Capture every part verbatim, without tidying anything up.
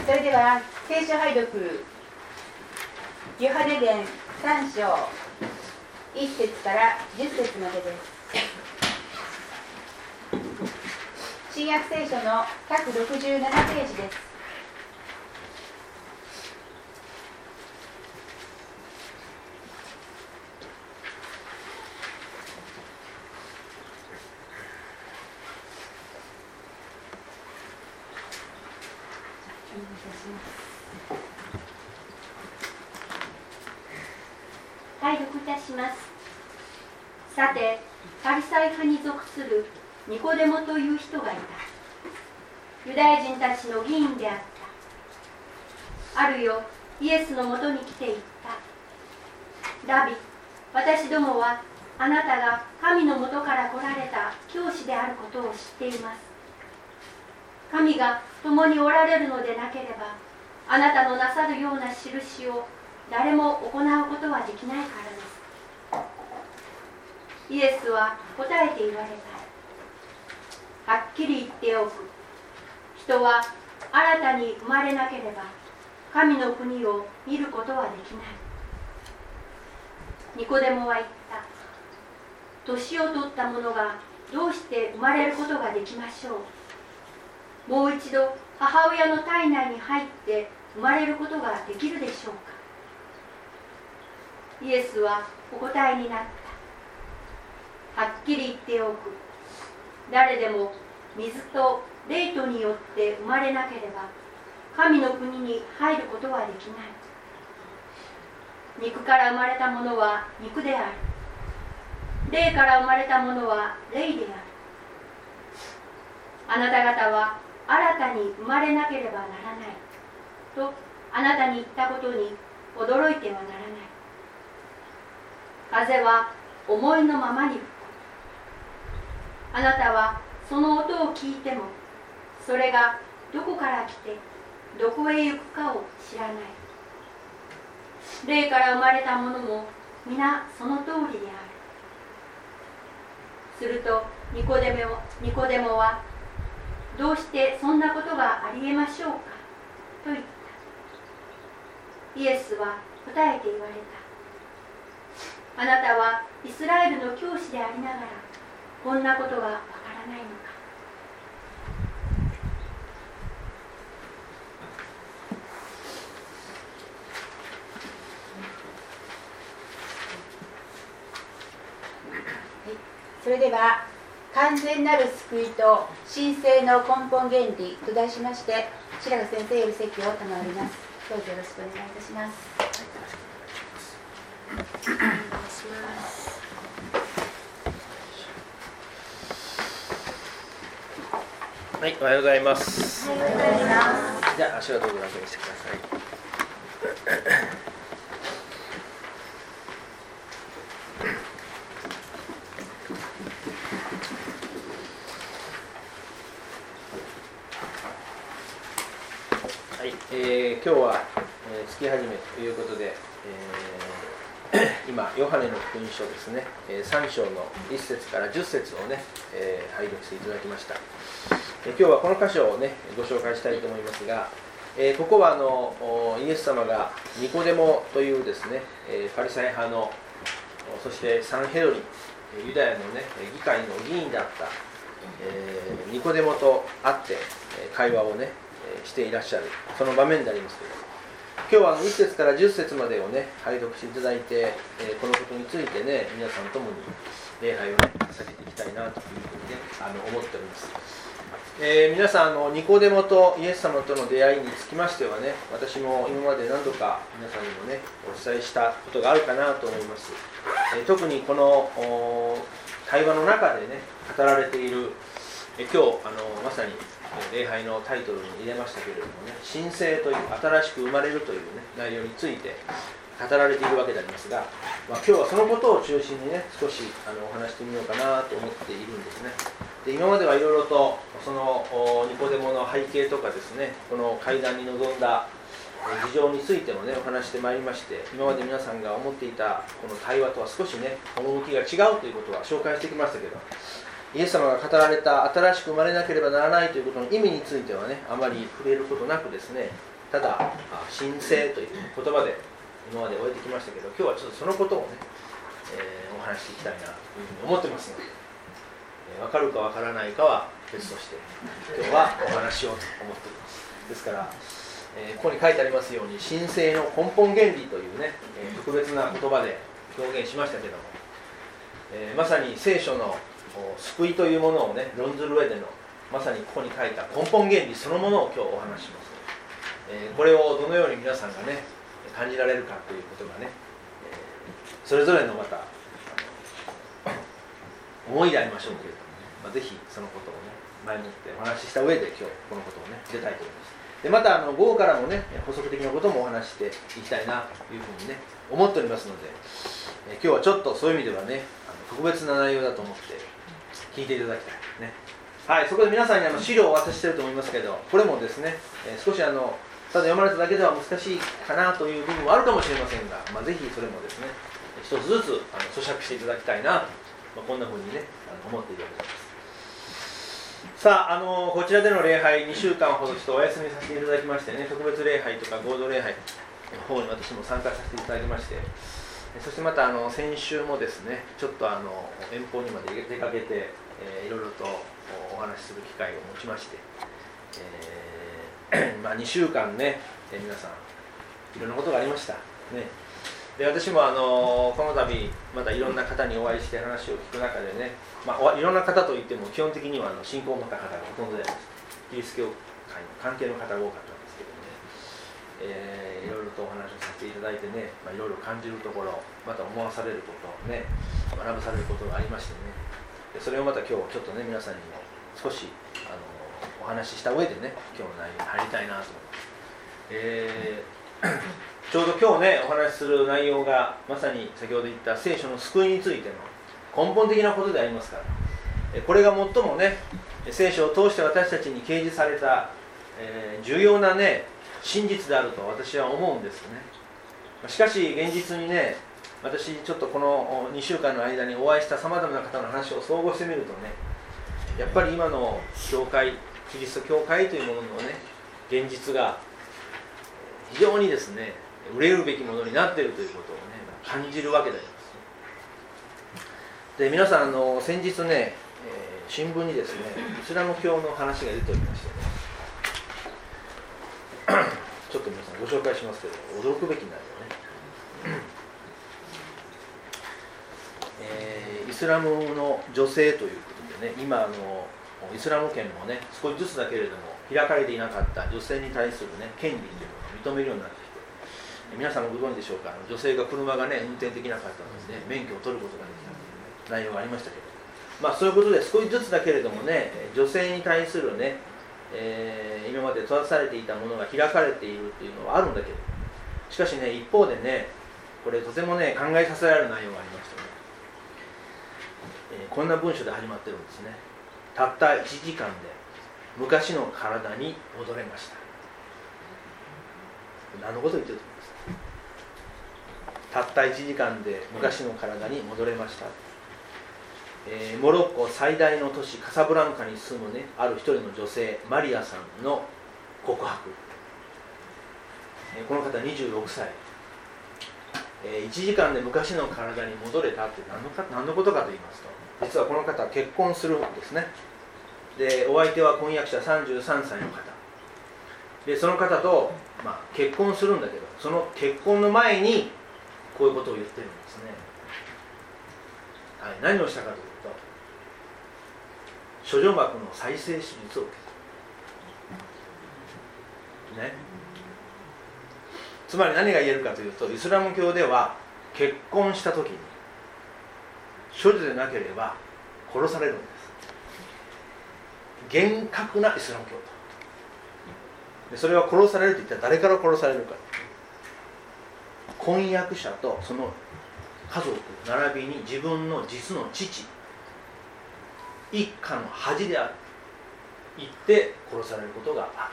それでは聖書拝読ヨハネ伝さん章いっ節からじゅっ節までです。新約聖書のひゃくろくじゅうななページです。 拝読いたします。さて、パリサイ派に属するニコデモという人がいた。ユダヤ人たちの議員であった。あるよ、イエスのもとに来て言った。ラビ、私どもはあなたが神のもとから来られた教師であることを知っています。神が共におられるのでなければ、あなたのなさるような印を誰も行うことはできないからです。イエスは答えて言われた。はっきり言っておく。人は新たに生まれなければ神の国を見ることはできない。ニコデモは言った。年を取った者がどうして生まれることができましょう。もう一度母親の体内に入って生まれることができるでしょうか。イエスはお答えになった。はっきり言っておく。誰でも水と霊とによって生まれなければ神の国に入ることはできない。肉から生まれたものは肉である。霊から生まれたものは霊である。あなた方は新たに生まれなければならないとあなたに言ったことに驚いてはならない。風は思いのままに吹く。あなたはその音を聞いてもそれがどこから来てどこへ行くかを知らない。霊から生まれたものも皆その通りである。するとニコデモ、ニコデモはどうしてそんなことがありえましょうかと言った。イエスは答えて言われた。あなたはイスラエルの教師でありながらこんなことがわからないのか。 それでは完全なる救いと神聖の根本原理と題しまして白髪先生より説教を賜ります。どうぞよろしくお願いいたします。お願いします。 はい、おはようございます。 おはようございます。 じゃあ足をどうぞ楽にしてください。はい、えー、今日は、えー、月始めということで、えー、今ヨハネの福音書ですね、えー、さん章のいっ節からじゅっ節をね、えー、拝読していただきました。えー、今日はこの箇所をねご紹介したいと思いますが、えー、ここはあのイエス様がニコデモというですね、えー、パリサイ派のそしてサンヘドリンユダヤのね議会の議員であった、えー、ニコデモと会って会話をねしていらっしゃるその場面でありますけれども、今日はあのいっ節からじゅっ節までをね拝読していただいて、えー、このことについてね皆さんともに礼拝をね捧げていきたいなというふうにねあの思っております。えー、皆さんあのニコデモとイエス様との出会いにつきましてはね、私も今まで何度か皆さんにもねお伝えしたことがあるかなと思います。えー、特にこの対話の中でね語られている、えー、今日あのまさに礼拝のタイトルに入れましたけれどもね、新生という新しく生まれるという、ね、内容について語られているわけでありますが、まあ、今日はそのことを中心にね少しあのお話してみようかなと思っているんですね。で今まではいろいろとそのニコデモの背景とかですね、この会談に臨んだ事情についてもねお話してまいりまして、今まで皆さんが思っていたこの対話とは少しね趣が違うということは紹介してきましたけど、イエス様が語られた新しく生まれなければならないということの意味についてはねあまり触れることなくですね、 ただ神聖という言葉で今まで終えてきましたけど、今日はちょっとそのことをね、えー、お話ししていきたいなというふうに思ってますので、えー、分かるか分からないかは別として今日はお話ししようと思っております。ですから、えー、ここに書いてありますように神聖の根本原理というね、えー、特別な言葉で表現しましたけども、えー、まさに聖書の救いというものをね論ずる上でのまさにここに書いた根本原理そのものを今日お話しします、えー、これをどのように皆さんがね感じられるかということがね、えー、それぞれのまた思いでありましょうけれども、ね、まあ、ぜひそのことをね前もってお話しした上で今日このことをね出たいと思います。でまたあの午後からもね補足的なこともお話ししていきたいなというふうにね思っておりますので、えー、今日はちょっとそういう意味ではねあの特別な内容だと思って聞いていただきたいね。はい、そこで皆さんにあの資料をお渡ししていると思いますけど、これもですね、えー、少しあのただ読まれただけでは難しいかなという部分もあるかもしれませんが、まあ、ぜひそれもですね一つずつあの咀嚼していただきたいなと、まあ、こんなふうにねあの思っているわけです。さあ、あのこちらでの礼拝にしゅうかんほどちょっとお休みさせていただきましてね、特別礼拝とか合同礼拝の方に私も参加させていただきまして、そしてまたあの先週もですねちょっとあの遠方にまで出かけて、えー、いろいろとお話しする機会を持ちまして、えーまあ、にしゅうかんね、えー、皆さんいろんなことがありました、ね、で私もあのこの度またいろんな方にお会いして話を聞く中でね、まあ、いろんな方といっても基本的にはあの信仰を持った方がほとんどであります。キリスト教会の関係の方が多かったんですけどね、えー、いろいろとお話をさせていただいてね、まあ、いろいろ感じるところ、また思わされることをね学ばされることがありましてね、でそれをまた今日ちょっとね皆さんにも少しあのお話しした上でね今日の内容に入りたいなと思います。えー、ちょうど今日ねお話しする内容がまさに先ほど言った聖書の救いについての根本的なことでありますから、これが最もね聖書を通して私たちに掲示された、えー、重要なね真実であると私は思うんですね。しかし現実にね私ちょっとこのにしゅうかんの間にお会いしたさまざまな方の話を総合してみるとね、やっぱり今の教会キリスト教会というもののね現実が非常にですね憂えるべきものになっているということをね感じるわけであります。で皆さんあの先日ね、えー、新聞にですねイスラム教の話が出ておりましてねちょっと皆さんご紹介しますけど驚くべき内容ねえー、イスラムの女性ということでね、今あのイスラム圏もね少しずつだけれども開かれていなかった女性に対するね権利というのを認めるようになってきて、皆さんもご存知でしょうか、女性が車がね運転できなかったのでね免許を取ることができたという、ね、内容がありましたけど、まあそういうことで少しずつだけれどもね女性に対するね、えー、今まで閉ざされていたものが開かれているっていうのはあるんだけど、しかしね一方でねこれとてもね考えさせられる内容がありましたね。えー、こんな文章で始まってるんですね。たったいちじかんで昔の体に戻れました。何のことを言ってると思いますか。たったいちじかんで昔の体に戻れました、えー、モロッコ最大の都市カサブランカに住むねある一人の女性マリアさんの告白、えー、この方にじゅうろくさい、えー、いちじかんで昔の体に戻れたって何のか、何のことかと言いますと、実はこの方は結婚するんですね。でお相手は婚約者さんじゅうさんさいの方で、その方と、まあ、結婚するんだけど、その結婚の前にこういうことを言ってるんですね。はい、何をしたかというと処女膜の再生手術を受けた、ね、つまり何が言えるかというと、イスラム教では結婚した時に処女でなければ殺されるんです。厳格なイスラム教徒で、それは殺されるといったら誰から殺されるか、婚約者とその家族並びに自分の実の父一家の恥である言って殺されることがある。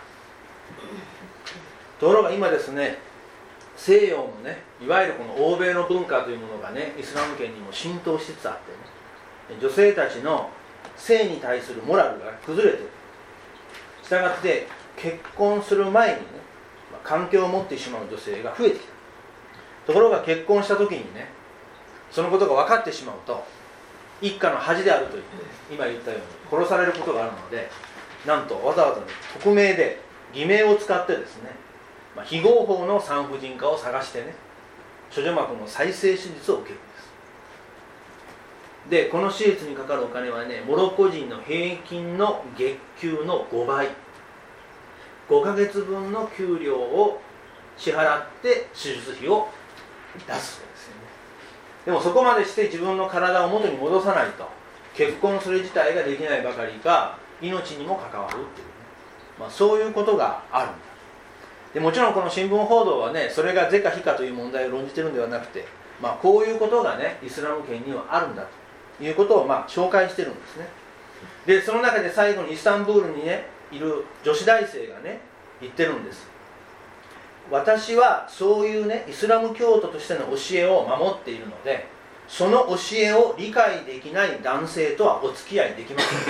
ところが今ですね、西洋のねいわゆるこの欧米の文化というものがねイスラム圏にも浸透しつつあってね、女性たちの性に対するモラルが崩れている。したがって結婚する前にね、まあ、 関係を持ってしまう女性が増えてきた。ところが結婚した時にね、そのことが分かってしまうと、一家の恥であると言って今言ったように殺されることがあるので、なんとわざわざ、ね、匿名で偽名を使ってですね、まあ、非合法の産婦人科を探してね、処女膜の再生手術を受けるんです。でこの手術にかかるお金はね、モロッコ人の平均の月給のごばい、ごかげつぶんの給料を支払って手術費を出すそうですよね。でもそこまでして自分の体を元に戻さないと結婚する自体ができないばかりか、命にも関わるっていうね、まあ、そういうことがあるんだ。でもちろんこの新聞報道はね、それが是か非かという問題を論じてるんではなくて、まあ、こういうことがねイスラム圏にはあるんだということをまあ紹介してるんですね。でその中で最後にイスタンブールにねいる女子大生がね言ってるんです。私はそういうねイスラム教徒としての教えを守っているので、その教えを理解できない男性とはお付き合いできません。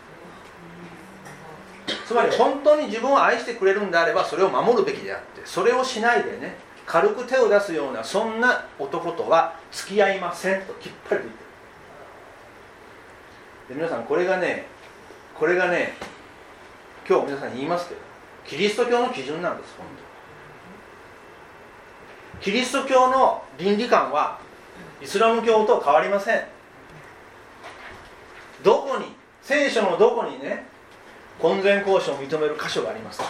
つまり本当に自分を愛してくれるんであればそれを守るべきであって、それをしないでね軽く手を出すようなそんな男とは付き合いませんときっぱりと言ってる。で皆さんこれがねこれがね今日皆さんに言いますけど、キリスト教の基準なんです。本当キリスト教の倫理観はイスラム教と変わりません。どこに、聖書のどこにね婚前交渉を認める箇所がありますか。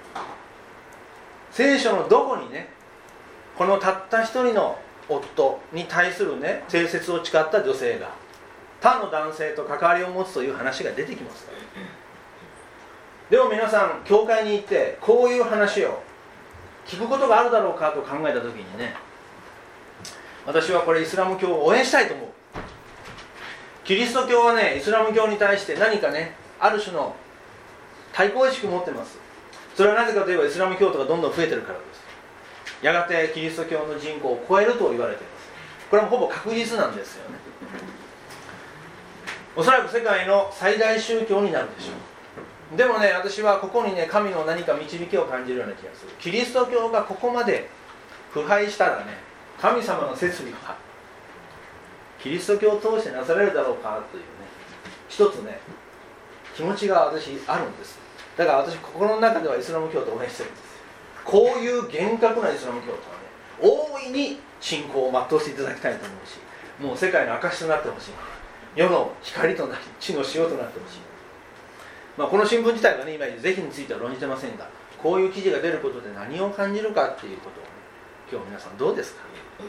聖書のどこにねこのたった一人の夫に対するね定説を誓った女性が他の男性と関わりを持つという話が出てきますか。でも皆さん教会に行ってこういう話を聞くことがあるだろうかと考えたときにね、私はこれイスラム教を応援したいと思う。キリスト教はねイスラム教に対して何かねある種の対抗意識を持ってます。それはなぜかといえばイスラム教徒がどんどん増えてるからです。やがてキリスト教の人口を超えると言われています。これもほぼ確実なんですよね。おそらく世界の最大宗教になるでしょう。でもね、私はここにね神の何か導きを感じるような気がする。キリスト教がここまで腐敗したらね、神様の摂理はキリスト教を通してなされるだろうかというね、一つね気持ちが私あるんです。だから私心の中ではイスラム教徒を応援してるんです。こういう厳格なイスラム教徒はね大いに信仰を全うしていただきたいと思うし、もう世界の証となってほしい。世の光となり地の塩となってほしい。まあ、この新聞自体がね今是非については論じてませんが、こういう記事が出ることで何を感じるかっていうことを、ね、今日皆さんどうですか。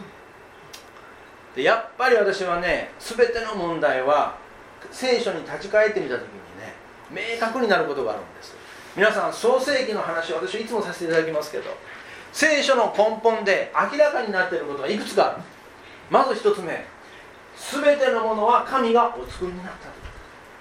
でやっぱり私はね全ての問題は聖書に立ち返ってみたときにね明確になることがあるんです。皆さん創世記の話を私はいつもさせていただきますけど、聖書の根本で明らかになっていることがいくつかある。まず一つ目、全てのものは神がお作りになったという。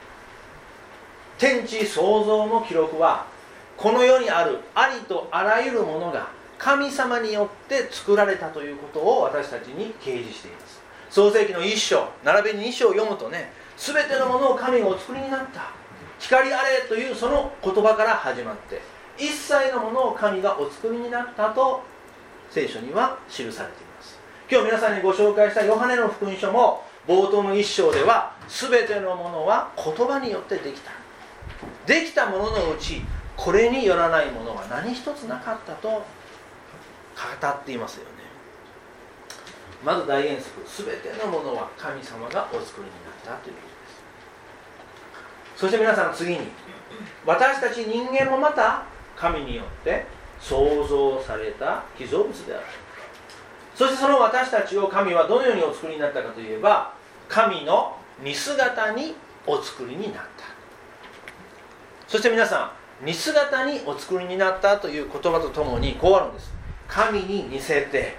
天地創造の記録はこの世にあるありとあらゆるものが神様によって作られたということを私たちに掲示しています。創世記の一章並びに二章を読むとね、全てのものを神がお作りになった、光あれというその言葉から始まって、一切のものを神がお作りになったと聖書には記されています。今日皆さんにご紹介したヨハネの福音書も冒頭の一章では、全てのものは言葉によってできた、できたもののうちこれによらないものは何一つなかったと語っていますよね。まず大原則、全てのものは神様がお作りになったということです。そして皆さん次に、私たち人間もまた神によって創造された被造物である。そしてその私たちを神はどのようにお作りになったかといえば、神の似姿にお作りになった。そして皆さん、似姿にお作りになったという言葉とともにこうあるんです。神に似せて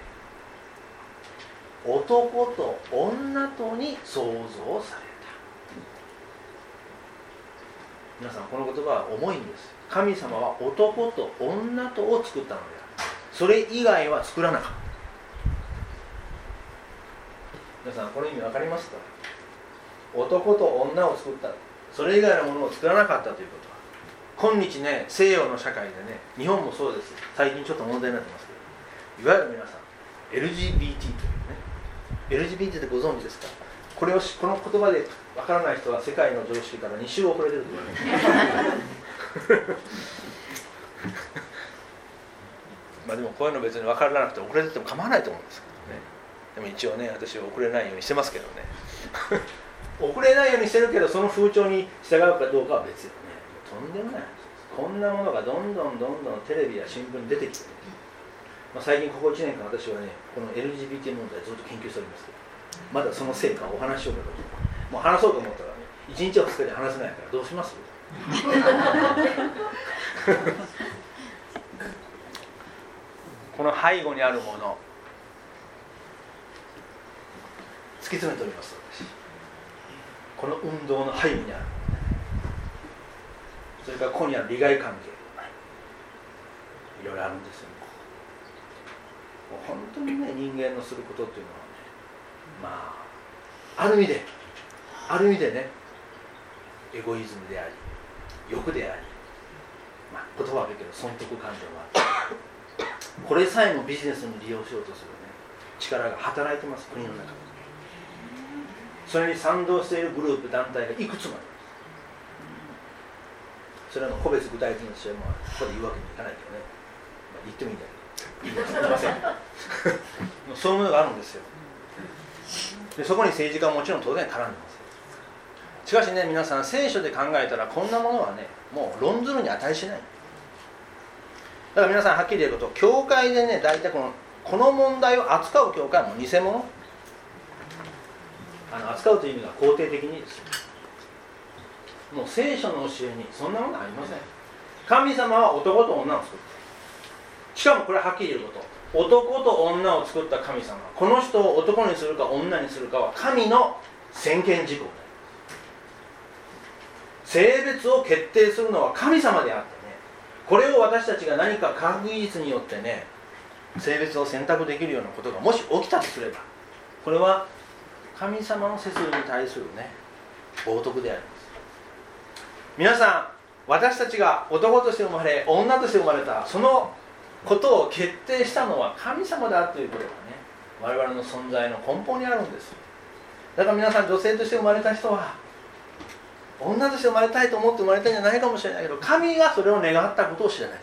男と女とに創造された。皆さん、この言葉は重いんです。神様は男と女とを作ったのである。それ以外は作らなかった。皆さん、この意味分かりますか。男と女を作った、それ以外のものを作らなかったということは、 今日ね、西洋の社会でね、日本もそうです。最近ちょっと問題になってますけど、いわゆる皆さん エルジービーティー というね、 エルジービーティー ってご存知ですか？これをこの言葉でわからない人は世界の常識からに週遅れてると言われるまあでもこういうの別に分からなくて遅れてても構わないと思うんですけどね。でも一応ね、私は遅れないようにしてますけどね遅れないようにしてるけど、その風潮に従うかどうかは別よね。とんでもない話です。こんなものがどんどんどんどんテレビや新聞に出てきて、ね、まあ、最近ここいちねんかん私はね、この エルジービーティー 問題ずっと研究しておりますけど、まだその成果をお話ししようかと。もう話そうと思ったらね、いちにちをふつかで話せないからどうしますこの背後にあるもの、突き詰めております。私この運動の背後にある、それからここにある利害関係、いろいろあるんですよね。もう本当にね、人間のすることっていうのはね、まあある意味である意味でね、エゴイズムであり、欲であり、まあ、言葉は悪いけど損得感情もあるこれさえもビジネスに利用しようとする、ね、力が働いてます、国の中で。それに賛同しているグループ団体がいくつもあります。それはもう個別具体的な試合もここで言うわけにいかないけどね、まあ、言ってもいいんだけど言いませんそういうものがあるんですよ。でそこに政治家はもちろん当然絡んでます。しかしね、皆さん聖書で考えたらこんなものはね、もう論ずるに値しない。だから皆さんはっきり言えること、教会でね、大体このこの問題を扱う教会も偽物、あの扱うという意味が肯定的にですよ。もう聖書の教えにそんなものはありません。神様は男と女を作った。しかもこれははっきり言えること、男と女を作った神様、この人を男にするか女にするかは神の専権事項で、性別を決定するのは神様であってね、これを私たちが何か科学技術によってね、性別を選択できるようなことがもし起きたとすれば、これは神様の摂理に対するね、冒涜であります。皆さん、私たちが男として生まれ女として生まれた、そのことを決定したのは神様だということがね、我々の存在の根本にあるんです。だから皆さん、女性として生まれた人は女として生まれたいと思って生まれたんじゃないかもしれないけど、神がそれを願ったことを知らない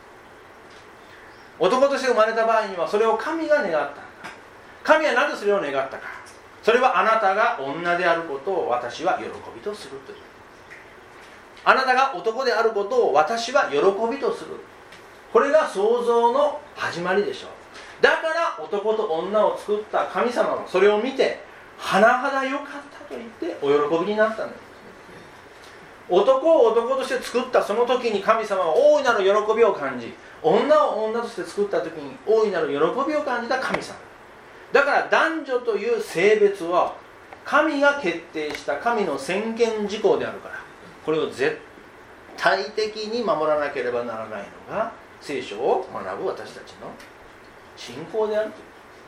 と。男として生まれた場合にはそれを神が願った。神はなぜそれを願ったか。それはあなたが女であることを私は喜びとするという。あなたが男であることを私は喜びとする。これが創造の始まりでしょう。だから男と女を作った神様はそれを見て、甚だ良かったと言ってお喜びになったんです。男を男として作ったその時に神様は大いなる喜びを感じ、女を女として作った時に大いなる喜びを感じた神様だから、男女という性別は神が決定した神の専権事項であるから、これを絶対的に守らなければならないのが聖書を学ぶ私たちの信仰であるという。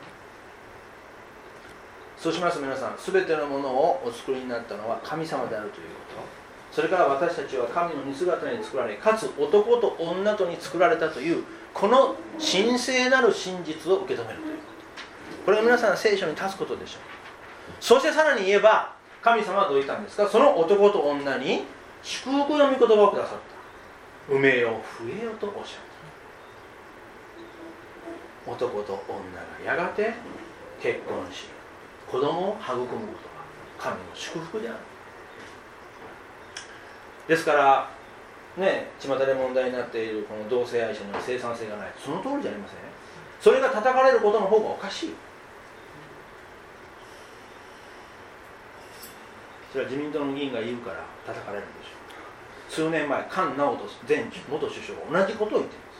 そうしますと皆さん、全てのものをお作りになったのは神様であるということ、それから私たちは神の似姿に作られ、かつ男と女とに作られたというこの神聖なる真実を受け止めるということ、これが皆さん聖書に立つことでしょう。そしてさらに言えば、神様はどう言ったんですか。その男と女に祝福の御言葉をくださった。産めよ増えよとおっしゃった。男と女がやがて結婚し子供を育むことが神の祝福である。ですからね、巷で問題になっているこの同性愛者には生産性がない、その通りじゃありません。それが叩かれることの方がおかしい。それは自民党の議員が言うから叩かれるんでしょう。数年前、菅直人前元首相が同じことを言っています。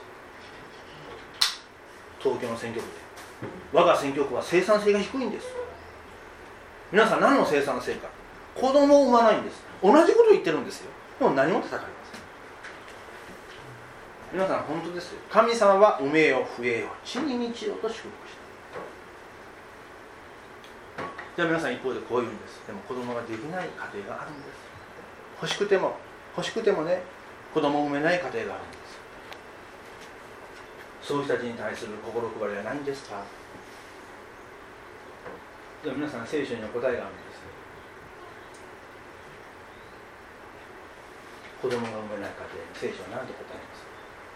東京の選挙区で、我が選挙区は生産性が低いんです。皆さん、何の生産性か。子供を産まないんです。同じことを言ってるんですよ。でも何も叩かれません。皆さん、本当ですよ。神様は産めよ増えよ地に満ちよと祝福した。じゃあ皆さん、一方でこう言うんです。でも子供ができない家庭があるんです。欲しくても欲しくてもね、 子供を産めない家庭があるんです。そういう人たちに対する心配りは何ですか。では皆さん、聖書には答えがあるんです。子供が産めない家庭に聖書は何と答えますか。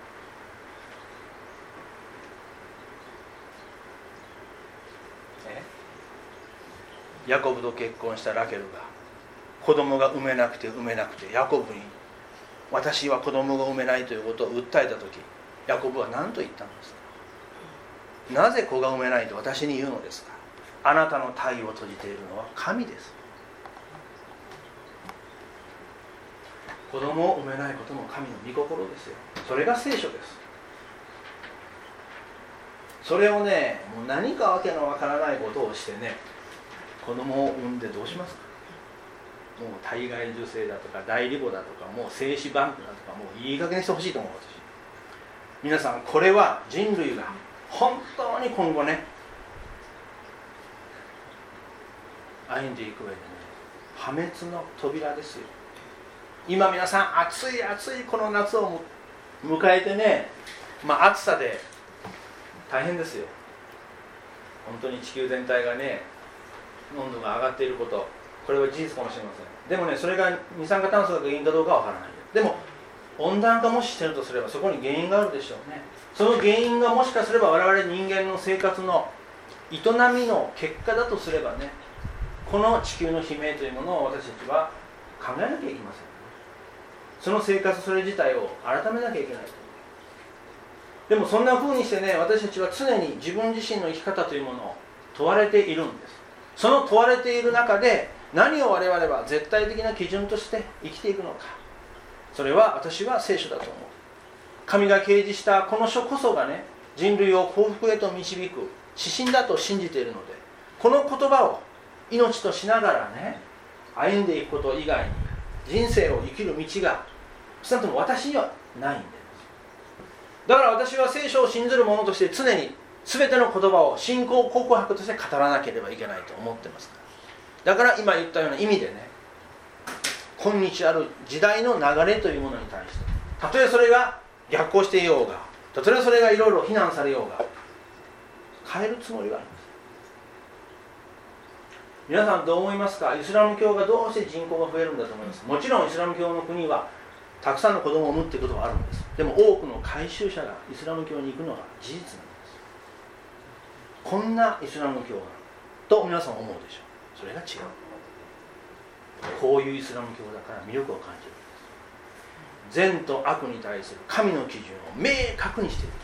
ヤコブと結婚したラケルが子供が産めなくて産めなくてヤコブに私は子供が産めないということを訴えた時、ヤコブは何と言ったんですか。なぜ子が産めないと私に言うのですか。あなたの体を閉じているのは神です。子供を産めないことも神の御心ですよ。それが聖書です。それをね、もう何かわけのわからないことをしてね、子供を産んでどうしますか。もう体外受精だとか代理母だとかもう精子バンクだとかもういい加減にしてほしいと思う。私皆さん、これは人類が本当に今後ね歩んでいく上でね、破滅の扉ですよ。今皆さん、暑い暑いこの夏を迎えてね、まあ暑さで大変ですよ。本当に地球全体がね温度が上がっていること、これは事実かもしれません。でもね、それが二酸化炭素が原因かどうかはわからない。でも温暖化もししてるとすればそこに原因があるでしょうね。その原因がもしかすれば我々人間の生活の営みの結果だとすればね、この地球の悲鳴というものを私たちは考えなきゃいけません。その生活それ自体を改めなきゃいけない。でもそんな風にしてね、私たちは常に自分自身の生き方というものを問われているんです。その問われている中で何を我々は絶対的な基準として生きていくのか、それは私は聖書だと思う。神が掲示したこの書こそがね、人類を幸福へと導く指針だと信じているので、この言葉を命としながらね歩んでいくこと以外に人生を生きる道が少なくとも私にはないんです。だから私は聖書を信ずる者として常に全ての言葉を信仰告白として語らなければいけないと思ってますから。だから今言ったような意味でね、今日ある時代の流れというものに対して、たとえそれが逆行していようが、たとえそれがいろいろ非難されようが、変えるつもりがあります。皆さんどう思いますか。イスラム教がどうして人口が増えるんだと思います。もちろんイスラム教の国はたくさんの子供を産むっていうことはあるんです。でも多くの改宗者がイスラム教に行くのが事実なんです。こんなイスラム教と皆さん思うでしょう。それが違う。こういうイスラム教だから魅力を感じるんです。善と悪に対する神の基準を明確にしている。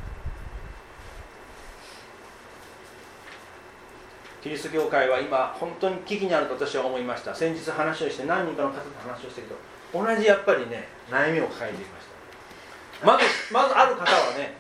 キリスト教会は今本当に危機にあると私は思いました。先日話をして何人かの方と話をしたけど、同じやっぱりね悩みを抱えていました。まずまずある方はね、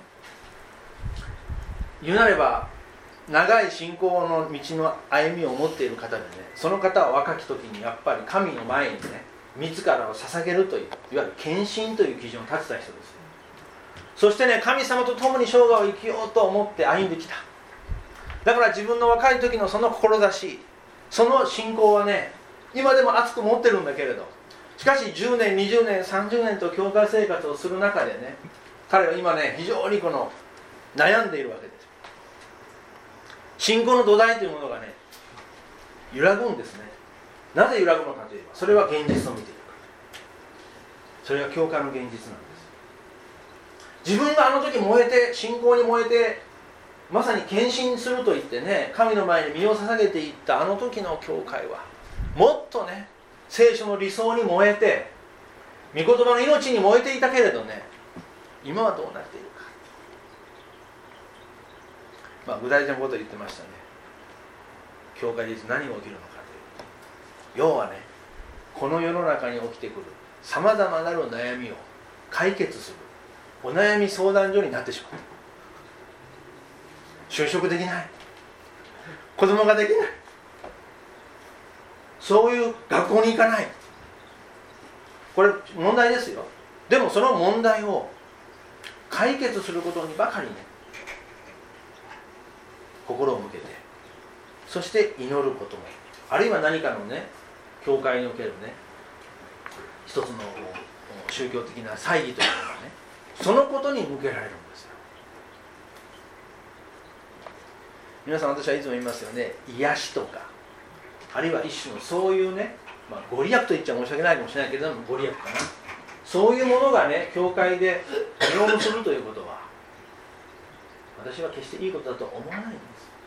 言うなれば長い信仰の道の歩みを持っている方でね、その方は若き時にやっぱり神の前にね自らを捧げるという、いわゆる献身という基準を立てた人です。そしてね、神様と共に生涯を生きようと思って歩んできた。だから自分の若い時のその志、その信仰はね今でも熱く持ってるんだけれど、しかしじゅうねんにじゅうねんさんじゅうねんと教会生活をする中でね、彼は今ね非常にこの悩んでいるわけです。信仰の土台というものがね揺らぐんですね。なぜ揺らぐのかといえば、それは現実を見ているから。それは教会の現実なんです。自分があの時燃えて、信仰に燃えてまさに献身すると言ってね、神の前に身を捧げていったあの時の教会はもっとね聖書の理想に燃えて、御言葉の命に燃えていたけれどね、今はどうなっているか。まあ具体的なことを言ってましたね。教会でいつ何が起きるのかという、要はねこの世の中に起きてくるさまざまなる悩みを解決するお悩み相談所になってしまう。就職できない、子供ができない、そういう学校に行かない、これ問題ですよ。でもその問題を解決することにばかりね心を向けて、そして祈ることも、あるいは何かのね教会におけるね一つの宗教的な猜疑というのがね、そのことに向けられるんですよ。皆さん、私はいつも言いますよね、癒しとか、あるいは一種のそういうね、まあ、ご利益と言っちゃ申し訳ないかもしれないけれども、ご利益かな、そういうものがね、教会で実を結ぶということは、私は決していいことだとは思わないんです。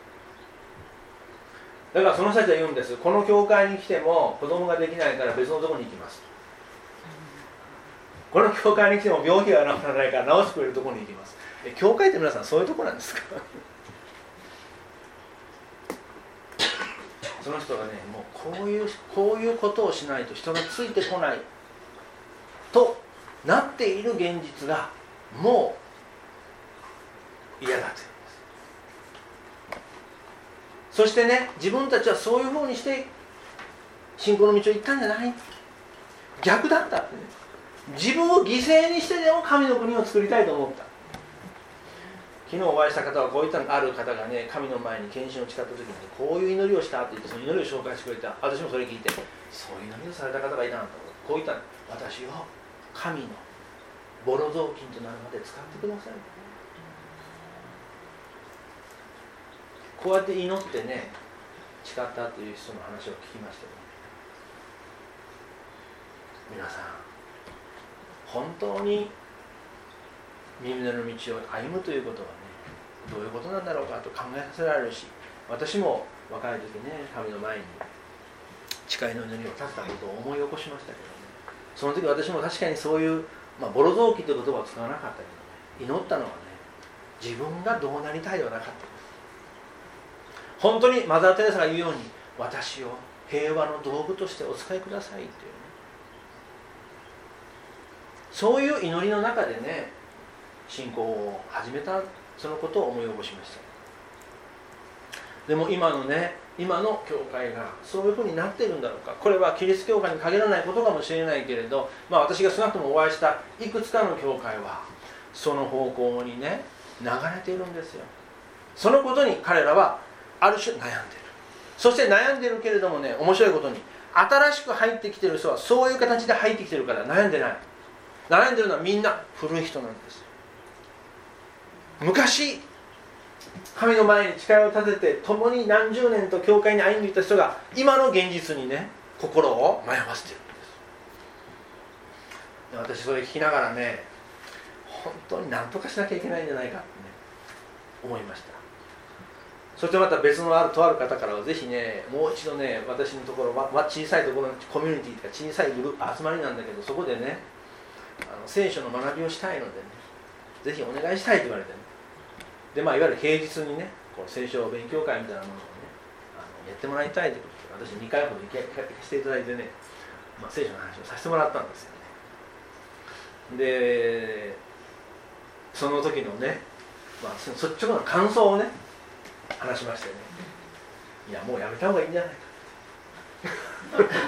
だからその人たちは言うんです。この教会に来ても子供ができないから別のところに行きます。この教会に来ても病気が治らないから治してくれるところに行きます。え、教会って皆さんそういうところなんですか？その人がね、もうこういうこういうことをしないと人がついてこないとなっている現実がもう嫌だというんです。そしてね、自分たちはそういうふうにして信仰の道を行ったんじゃない、逆だったってね、自分を犠牲にしてでも神の国を作りたいと思った。昨日お会いした方はこういったある方がね、神の前に献身を誓った時に、ね、こういう祈りをしたって言って、その祈りを紹介してくれた。私もそれ聞いて、そういう祈りをされた方がいたなと。こう言ったの。私を神のボロ雑巾となるまで使ってください。こうやって祈ってね、誓ったという人の話を聞きましたよ。皆さん、本当に右の道を歩むということはね、どういうことなんだろうかと考えさせられるし、私も若い時ね、神の前に誓いの祈りを立てたことを思い起こしましたけどね、その時私も確かにそういう、まあ、ボロ雑巾という言葉を使わなかったけどね、祈ったのはね、自分がどうなりたいではなかったです。本当にマザー・テレサが言うように、私を平和の道具としてお使いくださいっていうね、そういう祈りの中でね、信仰を始めた、そのことを思い起こしました。でも今のね、今の教会がそういうふうになっているんだろうか。これはキリスト教会に限らないことかもしれないけれど、まあ、私が少なくともお会いしたいくつかの教会はその方向にね、流れているんですよ。そのことに彼らはある種悩んでいる。そして悩んでいるけれどもね、面白いことに新しく入ってきている人はそういう形で入ってきているから悩んでない。悩んでいるのはみんな古い人なんです。昔神の前に誓いを立てて共に何十年と教会に歩んでいた人が今の現実にね、心を迷わせているんです。私それ聞きながらね、本当に何とかしなきゃいけないんじゃないかってね、思いました。そしてまた別のあるとある方からはぜひね、もう一度ね、私のところ、まま、小さいところのコミュニティとか小さいグループ集まりなんだけど、そこでね、あの聖書の学びをしたいのでね、ぜひお願いしたいと言われてね、で、まあ、いわゆる平日にね、こう聖書勉強会みたいなものをね、あのやってもらいたいということで、私にかいほど行かせていただいてね、まあ、聖書の話をさせてもらったんですよね。で、その時のね、まあ、率直な感想をね、話しましてね、いや、もうやめた方がいいんじゃないかもうね、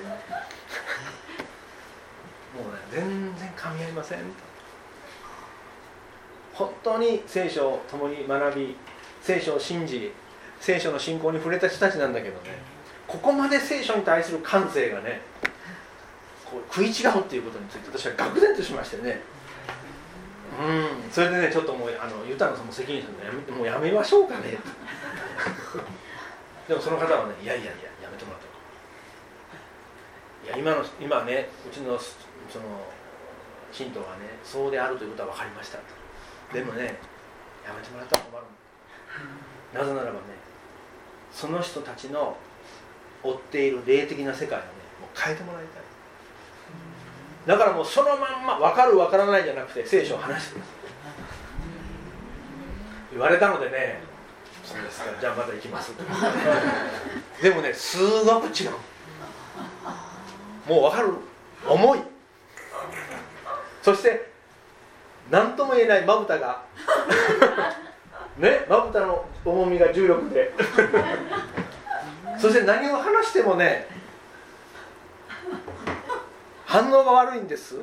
全然噛み合いませんと。本当に聖書を共に学び、聖書を信じ、聖書の信仰に触れた人たちなんだけどね、ここまで聖書に対する感性がね、こう食い違うっていうことについて私は愕然としましてね、うん、それでね、ちょっともうあのユタのその責任者にやめもうやめましょうかねでもその方はね、いやいやいや、やめてもらった。いや、今の今ね、うちのその信徒がね、そうであるということは分かりましたと。でもね、やめてもらったら困る。なぜならばね、その人たちの追っている霊的な世界をね、もう変えてもらいたい。だからもうそのまんま分かる分からないじゃなくて聖書を話してください言われたのでね、そうですか、じゃあまた行きますでもね、すごく違う。もう分かる、重い。そして何とも言えないまぶたがね、まぶたの重みが重力でそして何を話してもね、反応が悪いんです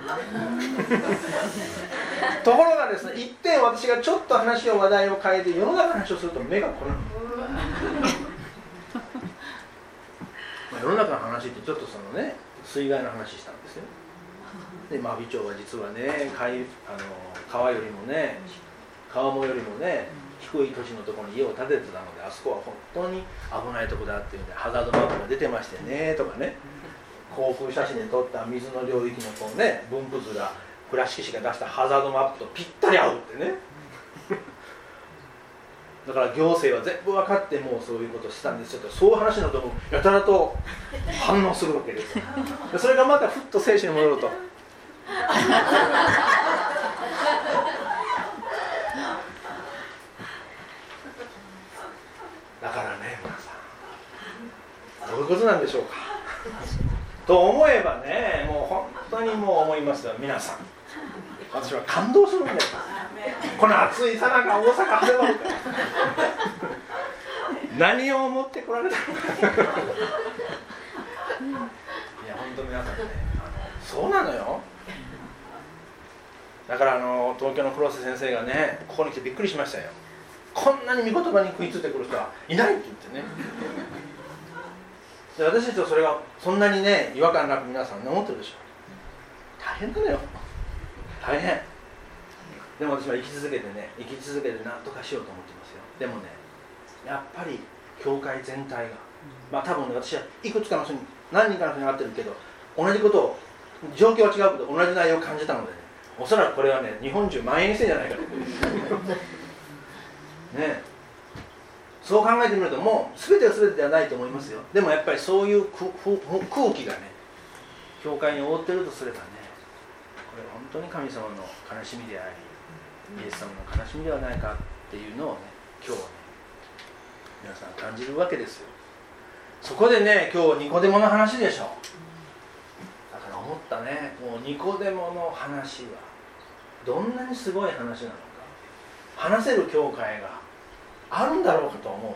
ところがですね、一点私がちょっと話を話題を変えて世の中の話をすると目がこれ世の中の話ってちょっとそのね、水害の話したんですよ。 で真備町は実はね、海あの川よりもね、川面よりもね低い土地のところに家を建ててたので、あそこは本当に危ないとこだっていうんでハザードマップが出てましてねとかね、航空写真で撮った水の領域のこうね分布図が倉敷市が出したハザードマップとぴったり合うってねだから行政は全部分かってもうそういうことをしてたんですよと、そういう話のともやたらと反応するわけですよ。それがまたふっと聖書に戻るとだからね、皆さんどういうことなんでしょうかと思えばね、もう本当にもう思いますよ。皆さん、私は感動するんですこの暑いさなか大阪晴れば何を持ってこられたのかいや本当皆さんね、あのそうなのよ。だからあの東京の黒瀬先生がね、ここに来てびっくりしましたよ。こんなに御言葉に食いついてくる人はいないって言ってねで私たちはそれがそんなにね違和感なく皆さん思ってるでしょ。大変なのよ、大変。でも私は生き続けてね、生き続けて何とかしようと思ってますよ。でもね、やっぱり教会全体が、まあ多分ね、私はいくつかの人に何人かの人に会ってるけど、同じことを、状況は違うけど同じ内容を感じたのでね、おそらくこれはね日本中蔓延してんじゃないかとね、そう考えてみるともう全てが全てではないと思いますよ。でもやっぱりそういう空気がね教会に覆ってるとすればね、これは本当に神様の悲しみであり、イエス様の悲しみではないかっていうのをね今日はね皆さん感じるわけですよ。そこでね今日ニコデモの話でしょ。だから思ったね、もうニコデモの話はどんなにすごい話なのか、話せる教会があるんだろうかと思う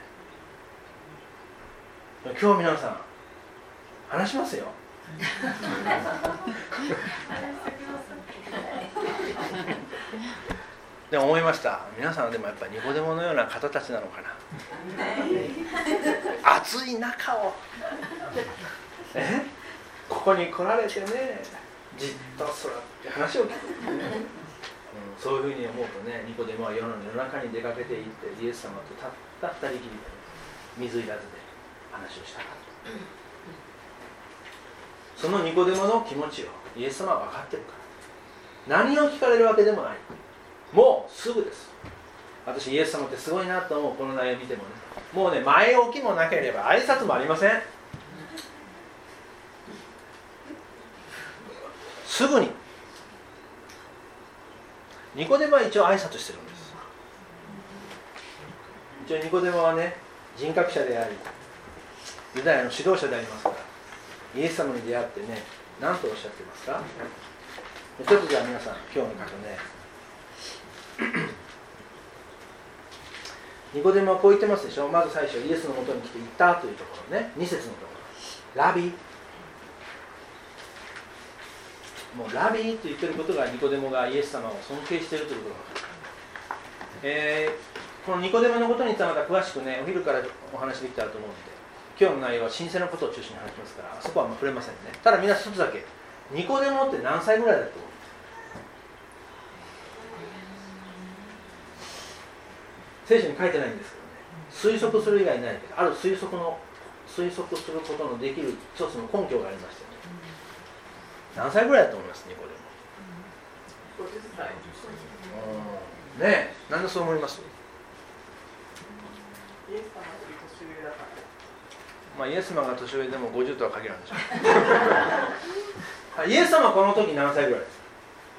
とね、今日皆さん話しますよでも思いました。皆さんはでもやっぱりニコデモのような方たちなのかな暑い中をえここに来られてね、じっと座って話を聞く、うん、そういうふうに思うとね、ニコデモは世の中に出かけていってイエス様とたった二人きりで水入らずで話をしたかった。そのニコデモの気持ちをイエス様は分かってるから、何を聞かれるわけでもない、もうすぐです。私イエス様ってすごいなと思う。この内容を見てもね、もうね前置きもなければ挨拶もありません。すぐにニコデモは一応挨拶してるんです。一応ニコデモはね人格者でありユダヤの指導者でありますから、イエス様に出会ってね何とおっしゃってますか。一つじゃあ皆さん今日の箇所ねニコデモはこう言ってますでしょ。まず最初イエスのもとに来て言ったというところね、に節のところ、ラビ、もうラビーと言ってることがニコデモがイエス様を尊敬しているということが分かる、えー、このニコデモのことについてはまた詳しくねお昼からお話できたらと思うので、今日の内容は神聖のことを中心に話しますから、そこはあんま触れませんね。ただ皆一つだけ、ニコデモって何歳ぐらいだと思う。聖書に書いてないんですけどね、推測する以外ないけど、ある推測の推測することのできる一つの根拠がありましてね、何歳ぐらいだと思います、ニコデモ。ごじゅっさい。ねえ、なんでそう思います？ イエス様より年上だから。 まあイエス様が年上でもごじゅうとは限らんでしょう。イエス様はこの時何歳ぐらいですか？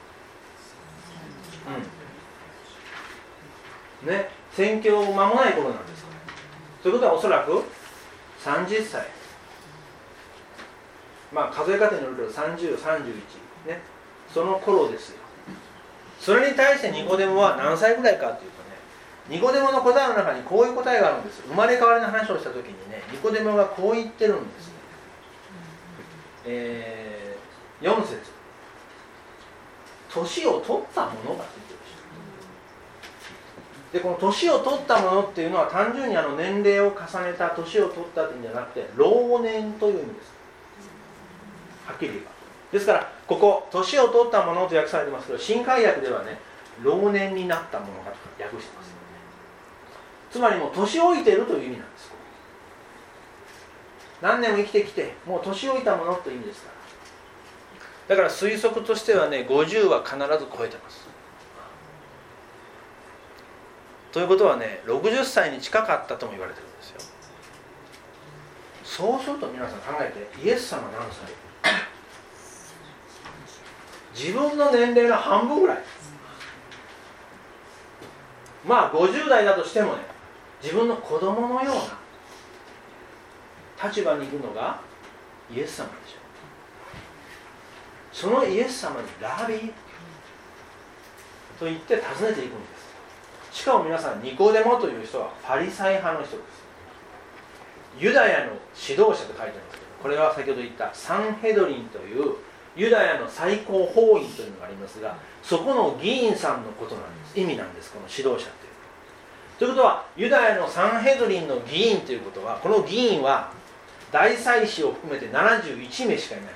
うん。ね、宣教間もない頃なんです。ということはおそらくさんじゅっさい。まあ数え方によるとさんじゅう、さんじゅういち、ね、その頃ですよ。それに対してニコデモは何歳ぐらいかというとね、ニコデモの答えの中にこういう答えがあるんです。生まれ変わりの話をしたときにね、ニコデモがこう言ってるんですね。えー、よん節、年を取ったものがついてるでしょ。でこの年を取ったものっていうのは単純にあの年齢を重ねた年を取ったというんじゃなくて、老年という意味です。はっきり言えばですからここ年を取ったものと訳されてますけど、新海訳ではね老年になったものが訳してます。つまりもう年老いているという意味なんです。何年も生きてきてもう年老いたものという意味ですから。だから推測としてはねごじゅうは必ず超えてます。ということはねろくじゅっさいに近かったとも言われてるんですよ。そうすると皆さん考えて、イエス様何歳？自分の年齢の半分ぐらい。まあごじゅう代だとしてもね、自分の子供のような立場にいるのがイエス様でしょう。そのイエス様にラビと言って訪ねていくんです。しかも皆さん、ニコデモという人はパリサイ派の人です。ユダヤの指導者と書いてありますけど、これは先ほど言ったサンヘドリンというユダヤの最高法院というのがありますが、そこの議員さんのことなんです。意味なんです、この指導者っていう。ということは、ユダヤのサンヘドリンの議員ということは、この議員は大祭司を含めてななじゅういち名しかいない。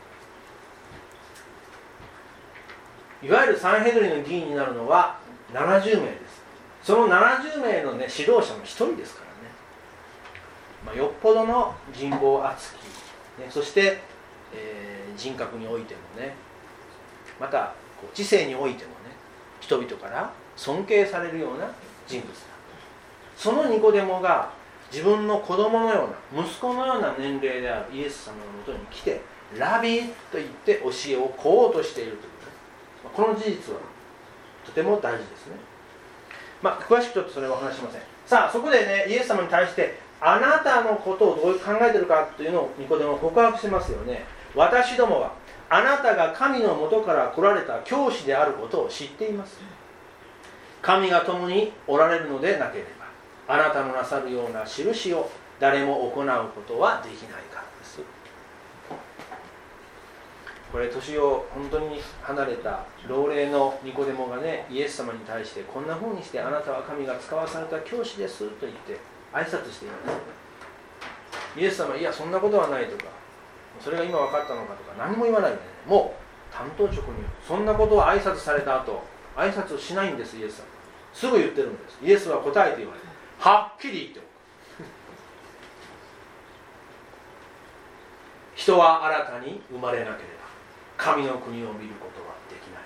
いわゆるサンヘドリンの議員になるのはななじゅう名です。そのななじゅう名の、ね、指導者の一人ですからね、まあ、よっぽどの人望厚き、ね、そして、えー、人格においてもね、またこう知性においてもね、人々から尊敬されるような人物だ。そのニコデモが自分の子供のような、息子のような年齢であるイエス様のもとに来て、ラビーと言って教えを請おうとしているという、この事実はとても大事ですね。まあ、詳しくちょっとそれはお話しません。さあ、そこでね、イエス様に対してあなたのことをどう考えているかというのをニコデモは告白しますよね。私どもはあなたが神のもとから来られた教師であることを知っています。神が共におられるのでなければ、あなたのなさるような印を誰も行うことはできないからです。これ年を本当に離れた老齢のニコデモがね、イエス様に対してこんな風にして、あなたは神が使わされた教師ですと言って挨拶しています。イエス様は、いやそんなことはないとか、それが今分かったのかとか何も言わないでね、もう単刀直入、そんなことを挨拶された後挨拶しないんです。イエス様すぐ言ってるんです。イエスは答えて言われる。はっきり言っておく。人は新たに生まれなければ神の国を見ることはできない。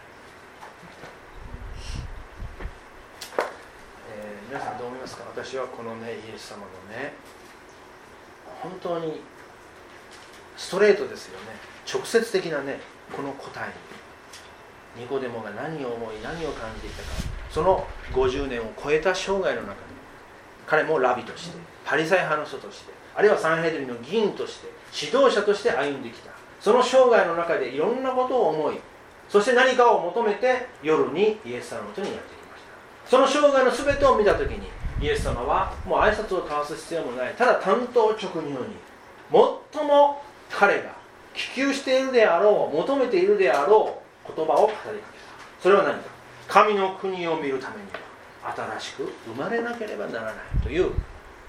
えー、皆さんどう思いますか。私はこのね、イエス様のね、本当にストレートですよね、直接的なね、この答えにニコデモが何を思い何を感じていたか、そのごじゅうねんを超えた生涯の中で彼もラビとして、パリサイ派の人として、あるいはサンヘドリンの議員として、指導者として歩んできた。その生涯の中でいろんなことを思い、そして何かを求めて夜にイエス様のもとにやってきました。その生涯の全てを見たときに、イエス様はもう挨拶を交わす必要もない、ただ単刀直入に最も彼が希求しているであろう、求めているであろう言葉を語りかけた。それは何か、神の国を見るためには新しく生まれなければならないということなん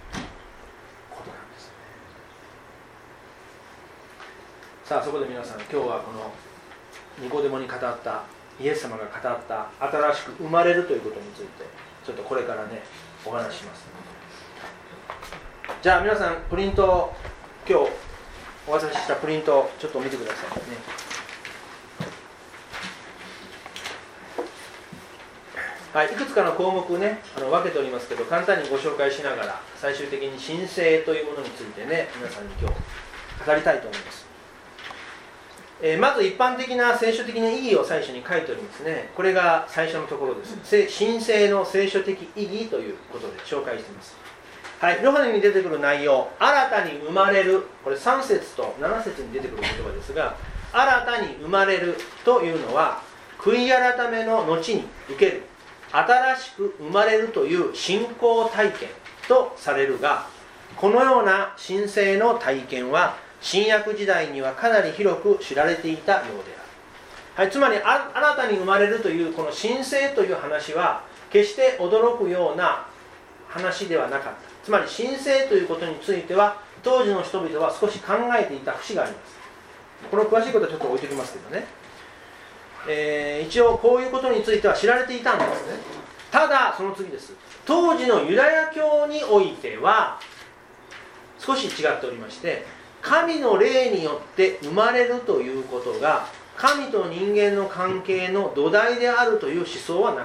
ですね。さあ、そこで皆さん、今日はこのニコデモに語ったイエス様が語った新しく生まれるということについて、ちょっとこれからねお話しします。じゃあ皆さん、プリントを今日お渡ししたプリントをちょっと見てくださいね。はい、いくつかの項目ね、あの分けておりますけど、簡単にご紹介しながら、最終的に神聖というものについてね、皆さんに今日語りたいと思います。えー、まず一般的な聖書的な意義を最初に書いておりますね。これが最初のところです。神聖の聖書的意義ということで紹介しています。はい、ヨハネに出てくる内容、新たに生まれる、これさん節となな節に出てくる言葉ですが、新たに生まれるというのは、悔い改めの後に受ける、新しく生まれるという信仰体験とされるが、このような神聖の体験は新約時代にはかなり広く知られていたようである。はい、つまりあ新たに生まれるというこの神聖という話は決して驚くような話ではなかった。つまり神聖ということについては当時の人々は少し考えていた節があります。 この詳しいことはちょっと置いておきますけどね、えー、一応こういうことについては知られていたんですね。ただその次です。当時のユダヤ教においては少し違っておりまして、神の霊によって生まれるということが神と人間の関係の土台であるという思想はなかった、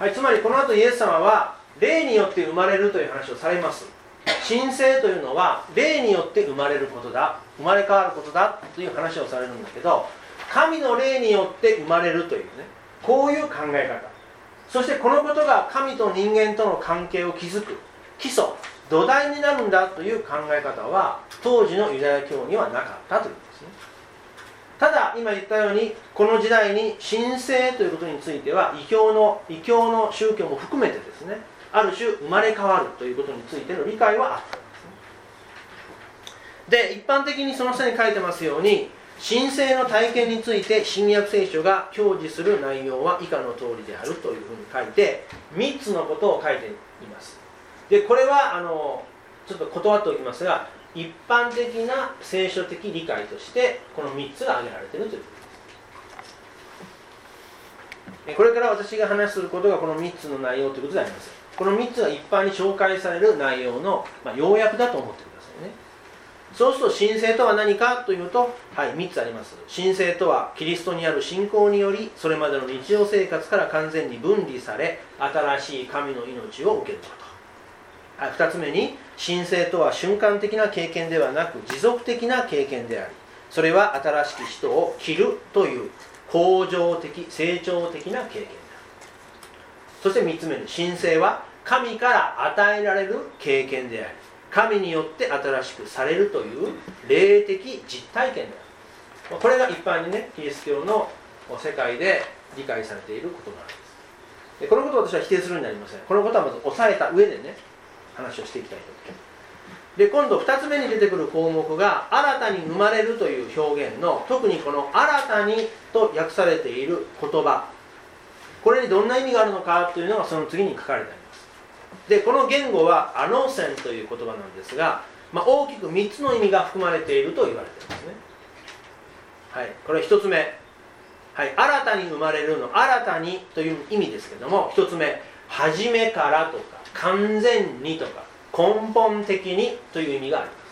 はい、つまりこの後イエス様は霊によって生まれるという話をされます。神聖というのは霊によって生まれることだ、生まれ変わることだという話をされるんだけど、神の霊によって生まれるというね、こういう考え方、そしてこのことが神と人間との関係を築く基礎、土台になるんだという考え方は当時のユダヤ教にはなかったというんですね。ただ今言ったようにこの時代に神聖ということについては異教の異教の宗教も含めてですね、ある種生まれ変わるということについての理解はあったんですね。で、一般的にその下に書いてますように、神聖の体験について新約聖書が教示する内容は以下の通りであるというふうに書いてみっつのことを書いています。で、これはあのちょっと断っておきますが、一般的な聖書的理解としてこのみっつが挙げられているということです。これから私が話することがこのみっつの内容ということではありません。このみっつは一般に紹介される内容の、まあ、要約だと思ってくださいね。そうすると神聖とは何かというと、はい、みっつあります。神聖とはキリストにある信仰によりそれまでの日常生活から完全に分離され新しい神の命を受けること。はい、ふたつめに神聖とは瞬間的な経験ではなく持続的な経験であり、それは新しき人を着るという向上的成長的な経験である。そしてみっつめに神聖は神から与えられる経験であり、神によって新しくされるという霊的実体験である。これが一般にね、キリスト教の世界で理解されていることなんです。でこのことを私は否定するんじゃありません。このことはまず押さえた上でね、話をしていきたいと思います。で、今度ふたつめに出てくる項目が新たに生まれるという表現の、特にこの新たにと訳されている言葉、これにどんな意味があるのかというのがその次に書かれてあります。で、この言語はアノセンという言葉なんですが、まあ、大きくみっつの意味が含まれていると言われていますね。はい、これひとつめ、はい、新たに生まれるの新たにという意味ですけども、ひとつめ、初めからとか完全にとか根本的にという意味があります。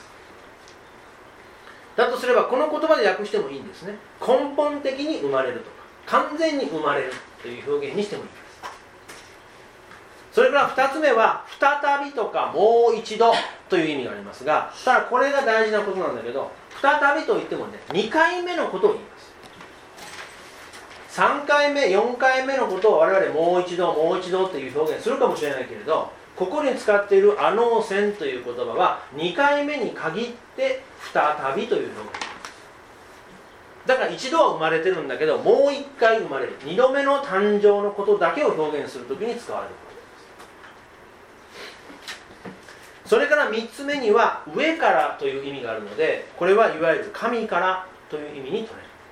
だとすればこの言葉で訳してもいいんですね。根本的に生まれるとか完全に生まれるという表現にしてもいいです。それからふたつめは再びとかもう一度という意味がありますが、ただこれが大事なことなんだけど、再びといってもね、にかいめのことを言います。さんかいめよんかいめのことを我々もう一度もう一度という表現するかもしれないけれど、ここに使っているアノーセンという言葉はにかいめに限って再びという表現です。だから一度は生まれてるんだけど、もう一回生まれる、二度目の誕生のことだけを表現するときに使われることです。それからみっつめには上からという意味があるので、これはいわゆる神からという意味に取れる。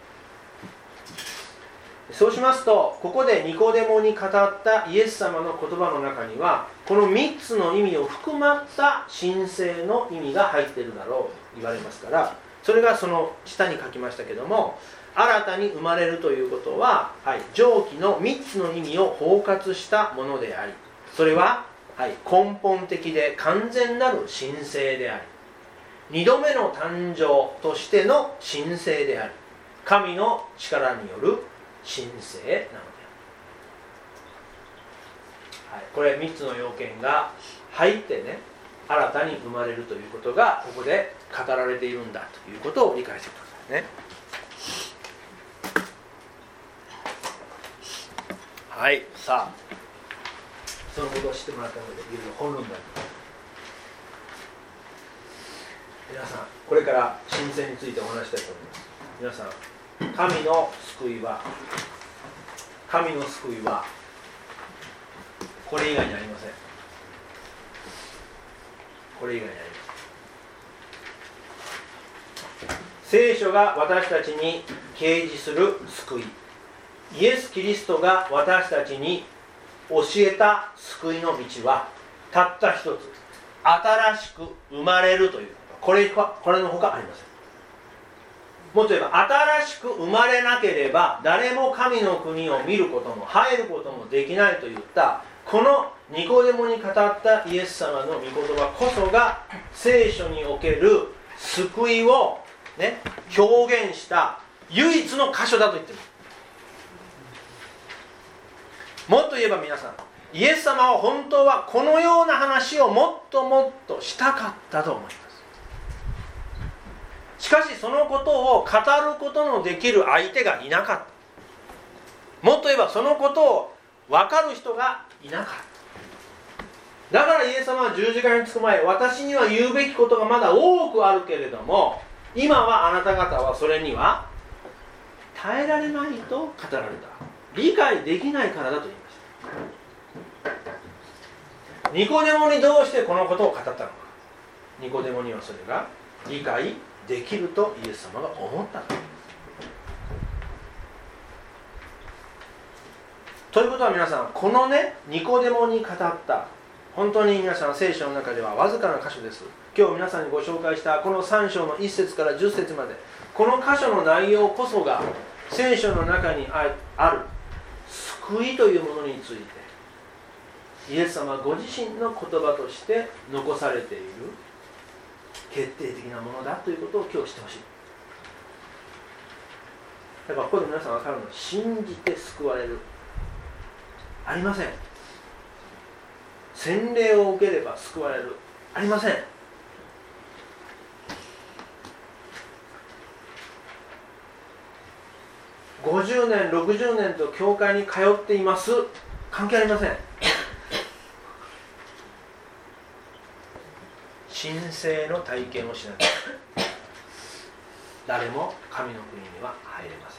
そうしますと、ここでニコデモに語ったイエス様の言葉の中にはこのみっつの意味を含まった神聖の意味が入っているだろうと言われますから、それがその下に書きましたけども、新たに生まれるということは、はい、上記のみっつの意味を包括したものであり、それは、はい、根本的で完全なる神聖であり、にどめの誕生としての神聖であり、神の力による神聖なのである。はい、これみっつの要件が入ってね、新たに生まれるということがここで語られているんだということを理解してくださいね。はい、さあそのことを知ってもらったので、いよいよ本論になります。皆さん、これから神聖についてお話したいと思います。皆さん、神の救いは神の救いはこれ以外にありません。これ以外にありません。聖書が私たちに掲示する救い、イエス・キリストが私たちに教えた救いの道はたった一つ、新しく生まれるということ。これ、これのほかありません。 もっと言えば新しく生まれなければ誰も神の国を見ることも入ることもできないと言ったこのニコデモに語ったイエス様の御言葉こそが聖書における救いを、ね、表現した唯一の箇所だと言っている。もっと言えば皆さん、イエス様は本当はこのような話をもっともっとしたかったと思います。しかしそのことを語ることのできる相手がいなかった。もっと言えばそのことを分かる人がいなかった。だからイエス様は十字架につく前、私には言うべきことがまだ多くあるけれども、今はあなた方はそれには耐えられないと語られた。理解できないからだと言いました。ニコデモにどうしてこのことを語ったのか。ニコデモにはそれが理解できるとイエス様が思ったと。ということは皆さん、このねニコデモに語った本当に皆さん聖書の中ではわずかな箇所です。今日皆さんにご紹介したこのさん章のいっ節からじゅっ節まで、この箇所の内容こそが聖書の中にある救いというものについてイエス様ご自身の言葉として残されている決定的なものだということを今日知ってほしい。だからここで皆さん分かるのは、信じて救われるありません。洗礼を受ければ救われるありません。ごじゅうねんろくじゅうねんと教会に通っています、関係ありません。神聖の体験をしなければ誰も神の国には入れません。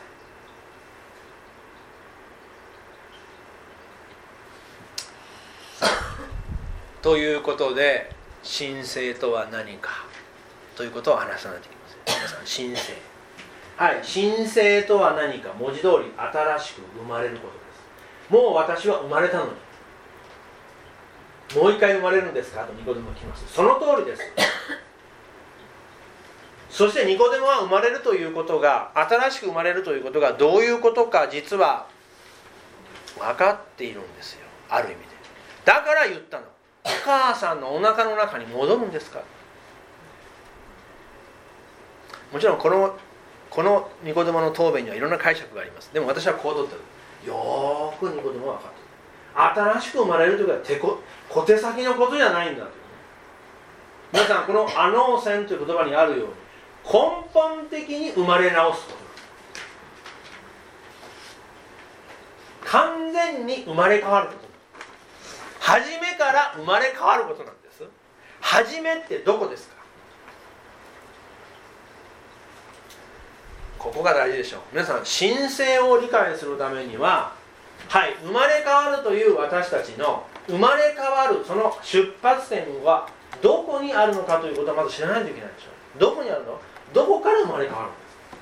ということで、神聖とは何かということを話さないといけません。皆さん、神聖、はい、神聖とは何か、文字通り新しく生まれることです。もう私は生まれたのにもう一回生まれるんですかとニコデモが聞きます。その通りです。そしてニコデモは生まれるということが、新しく生まれるということがどういうことか、実は分かっているんですよ、ある意味で。だから言ったの、お母さんのお腹の中に戻るんですか。もちろんこのこのニコデモの答弁にはいろんな解釈があります。でも私はこう取ってる。よーくニコデモは分かってる。新しく生まれるということは手こ小手先のことじゃないんだという。皆さん、このアノーセンという言葉にあるように根本的に生まれ直すこと、完全に生まれ変わること、初めから生まれ変わることなんです。初めってどこですか。ここが大事でしょう。皆さん、神聖を理解するためには、はい、生まれ変わるという私たちの生まれ変わるその出発点はどこにあるのかということはまず知らないといけないでしょう。どこにあるの？どこから生まれ変わるの？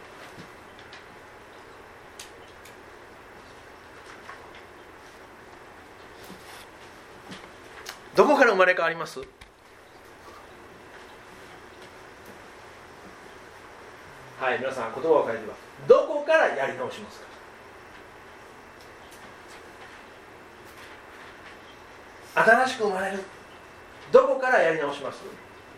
どこから生まれ変わります？はい、皆さん言葉を変えてます。どこからやり直しますか？新しく生まれる。どこからやり直します？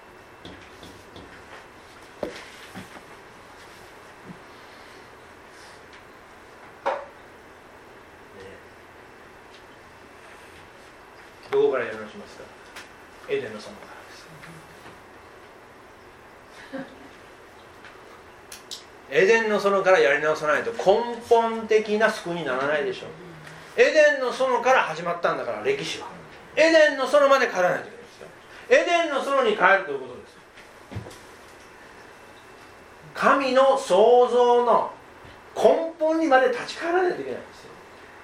どこからやり直しますか？エデンの園からです。エデンの園からやり直さないと根本的な救いにならないでしょう。エデンの園から始まったんだから、歴史はエデンの園まで帰らないといけないんですよ。エデンの園に帰るということです。神の創造の根本にまで立ち返らないといけないんですよ。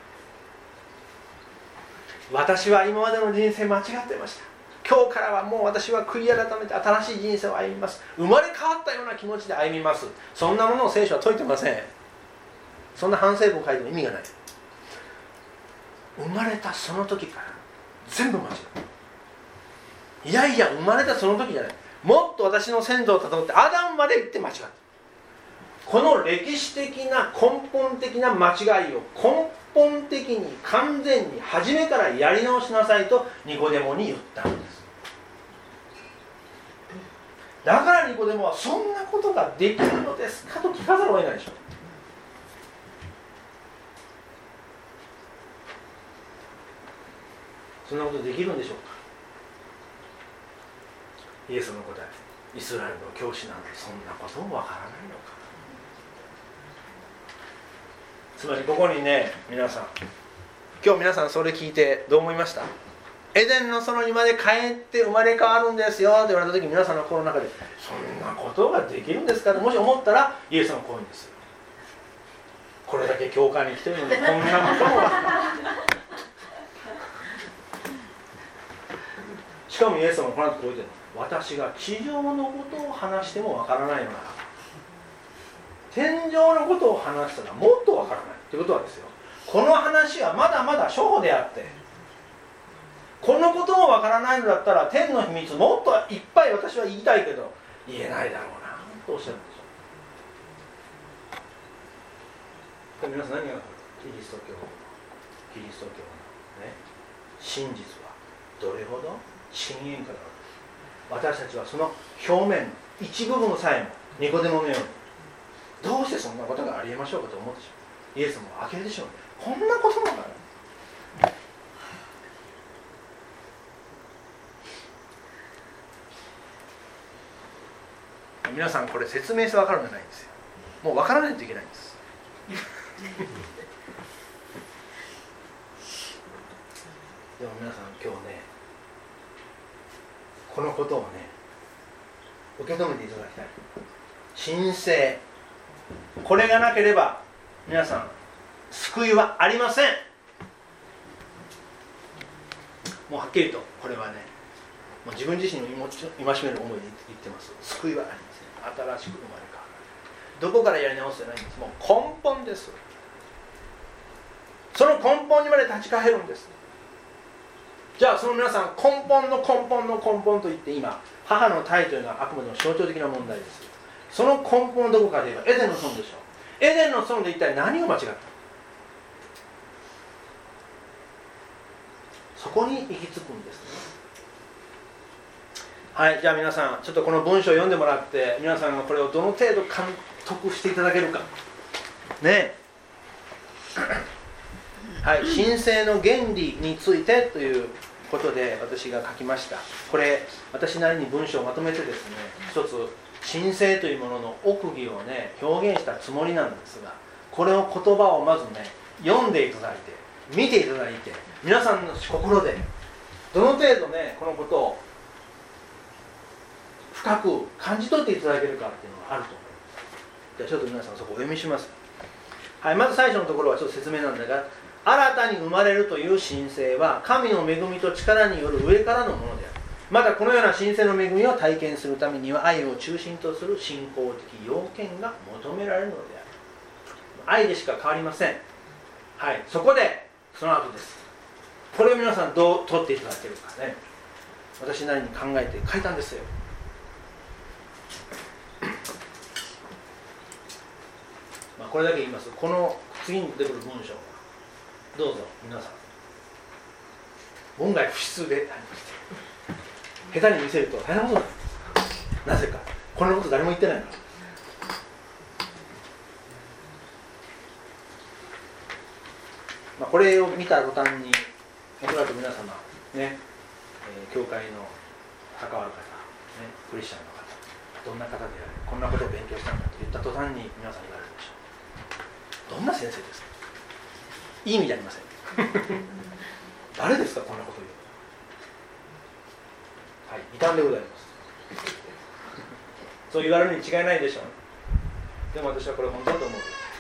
私は今までの人生間違ってました。今日からはもう私は悔い改めて新しい人生を歩みます。生まれ変わったような気持ちで歩みます。そんなものを聖書は説いてません。そんな反省文を書いても意味がない。生まれたその時から全部間違う。いやいや、生まれたその時じゃない。もっと私の先祖をたどってアダムまで行って間違う。 この歴史的な根本的な間違いを根本的に完全に初めからやり直しなさいとニコデモに言ったんです。だからニコデモはそんなことができるのですかと聞かざるを得ないでしょう。そんなことできるんでしょうか。イエスの答え、イスラエルの教師なんてそんなこともわからないのか。つまりここにね、皆さん今日皆さんそれ聞いてどう思いました？エデンの園にまで帰って生まれ変わるんですよって言われた時、皆さんの心の中でそんなことができるんですかともし思ったら、イエスのこういうんです。これだけ教会に来てるのにこんなこともしかもイエス様はこの後こう言ってるの。私が地上のことを話してもわからないのなら天上のことを話したらもっとわからないということはですよ、この話はまだまだ初歩であって、このこともわからないのだったら天の秘密もっといっぱい私は言いたいけど言えないだろうなとおっしゃるんですよ。皆さん何がキリスト教キリスト教の、ね、真実はどれほど深淵かだろう。私たちはその表面の一部分さえもニコデモのようにどうしてそんなことがありえましょうかと思ってしまう。イエスも開けるでしょうね。こんなこともある。皆さんこれ説明して分かるんじゃないんですよ。もう分からないといけないんですでも皆さん今日ね、このことをね受け止めていただきたい。神聖、これがなければ皆さん救いはありません。もうはっきりとこれはね、もう自分自身の戒める思いで言ってます。救いはありません。新しく生まれ変わる。どこからやり直すじゃないんです。もう根本です。その根本にまで立ち返るんです。じゃあその皆さん、根本の根本の根本といって、今母の体というのはあくまでも象徴的な問題です。その根本はどこかといえばエデンの園でしょう。エデンの園で一体何を間違った？そこに行き着くんですね。はい、じゃあ皆さんちょっとこの文章を読んでもらって、皆さんがこれをどの程度監督していただけるかね。はい、神聖の原理についてということで私が書きました。これ私なりに文章をまとめてですね、一つ神聖というものの奥義をね表現したつもりなんですが、これを言葉をまずね読んでいただいて見ていただいて、皆さんの心でどの程度ねこのことを深く感じ取っていただけるかっていうのがあると思います。じゃあちょっと皆さんそこをお読みします。はい、まず最初のところはちょっと説明なんだが、新たに生まれるという神聖は神の恵みと力による上からのものである。またこのような神聖の恵みを体験するためには愛を中心とする信仰的要件が求められるのである。愛でしか変わりません。はい、そこでその後です。これを皆さんどう取っていただけるかね、私なりに考えて書いたんですよ。まあこれだけ言います。この次に出てくる文章はどうぞ皆さん門外不出でありまして、下手に見せると大変なことなんです。なぜかこんなこと誰も言ってないの。まあ、これを見た途端におそらく皆様ね、えー、教会の関わる方、ね、クリスチャンの方、どんな方であれこんなことを勉強したんだと言った途端に皆さん言われるでしょう。どんな先生ですか。いい意味じゃありません誰ですかこんなこと言う。はい、異端でございますそう言われるに違いないでしょう。でも私はこれ本当だと思う。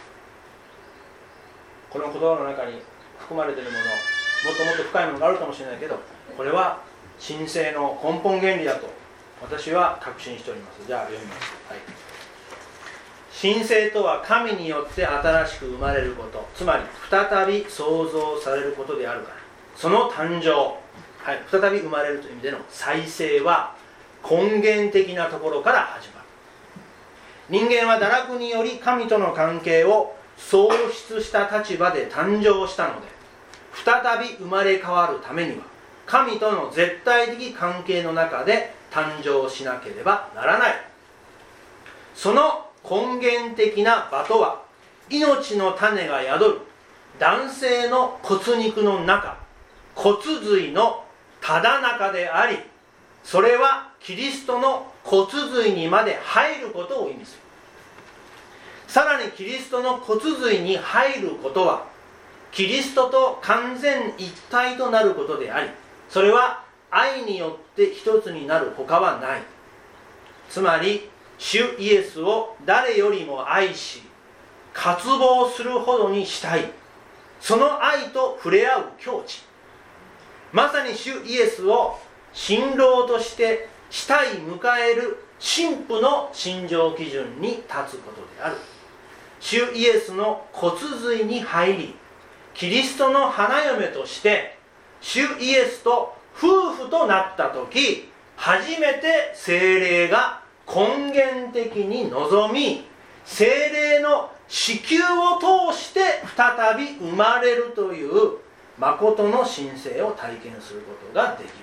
この言葉の中に含まれているもの、もっともっと深いものがあるかもしれないけど、これは神聖の根本原理だと私は確信しております。じゃあ読みます、はい、神聖とは神によって新しく生まれること、つまり再び創造されることであるから。その誕生、はい、再び生まれるという意味での再生は根源的なところから始まる。 人間は堕落により神との関係を喪失した立場で誕生したので、再び生まれ変わるためには神との絶対的関係の中で誕生しなければならない。その根源的な場とは、命の種が宿る男性の骨肉の中、骨髄のただ中であり、それはキリストの骨髄にまで入ることを意味する。さらにキリストの骨髄に入ることは、キリストと完全一体となることであり、それは愛によって一つになるほかはない。つまり主イエスを誰よりも愛し、渇望するほどにしたい、その愛と触れ合う境地、まさに主イエスを新郎として死体迎える神父の信条基準に立つことである。主イエスの骨髄に入り、キリストの花嫁として主イエスと夫婦となった時、初めて聖霊が根源的に臨み、聖霊の子宮を通して再び生まれるという誠の神聖を体験することができる。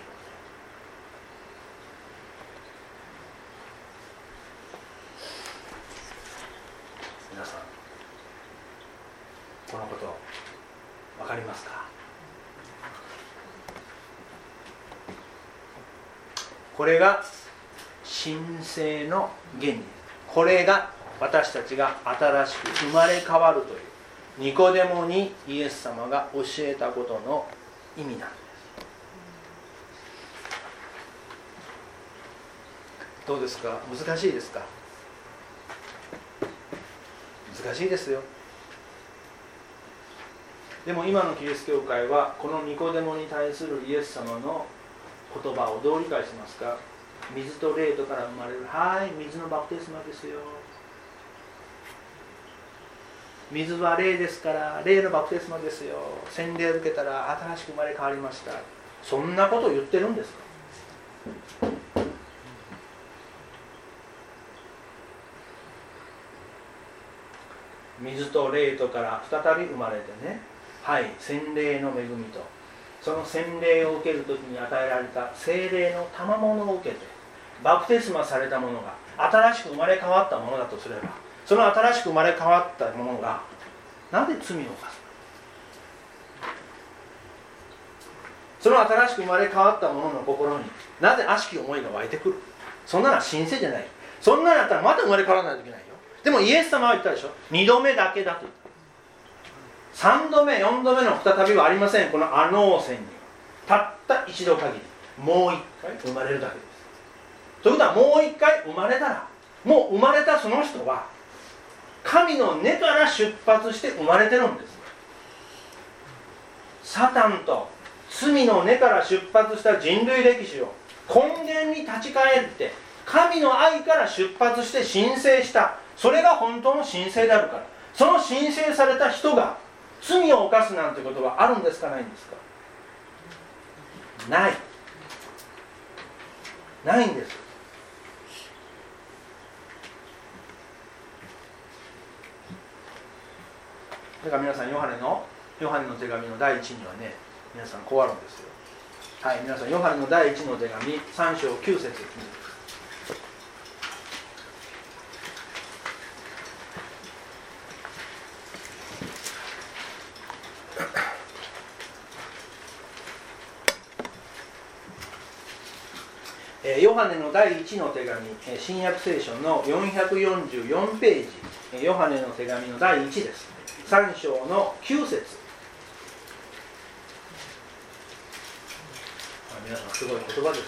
皆さん、このこと分かりますか？これが神聖の原理。これが私たちが新しく生まれ変わるというニコデモにイエス様が教えたことの意味なんです。どうですか？難しいですか？難しいですよ。でも今のキリスト教会はこのニコデモに対するイエス様の言葉をどう理解しますか？水と霊とから生まれる、はい、水のバプテスマですよ。水は霊ですから霊のバプテスマですよ。洗礼を受けたら新しく生まれ変わりました。そんなことを言ってるんですか？水と霊とから再び生まれてね、はい、洗礼の恵みとその洗礼を受けるときに与えられた聖霊の賜物を受けてバプテスマされたものが新しく生まれ変わったものだとすれば、その新しく生まれ変わったものがなぜ罪を犯す？その新しく生まれ変わったものの心になぜ悪しき思いが湧いてくる？そんなのは神聖じゃない。そんなのだったらまた生まれ変わらないといけないよ。でもイエス様は言ったでしょ、にどめだけだと言った。さんどめよんどめの再びはありません。このアノーセンにたった一度限り、もう一回生まれるだけです。ということはもう一回生まれたら、もう生まれたその人は神の根から出発して生まれてるんです。サタンと罪の根から出発した人類歴史を根源に立ち返って神の愛から出発して神聖した、それが本当の神聖であるから、その神聖された人が罪を犯すなんてことはあるんですか、ないんですか？ないないんです。だから皆さん、ヨハネのヨハネの手紙の第一にはね、皆さんこうあるんですよ。はい、皆さん、ヨハネの第一の手紙さん章きゅう節。ヨハネの第一の手紙、新約聖書のよんひゃくよんじゅうよんページ、ヨハネの手紙の第一です。さん章のきゅう節。皆さん、すごい言葉です。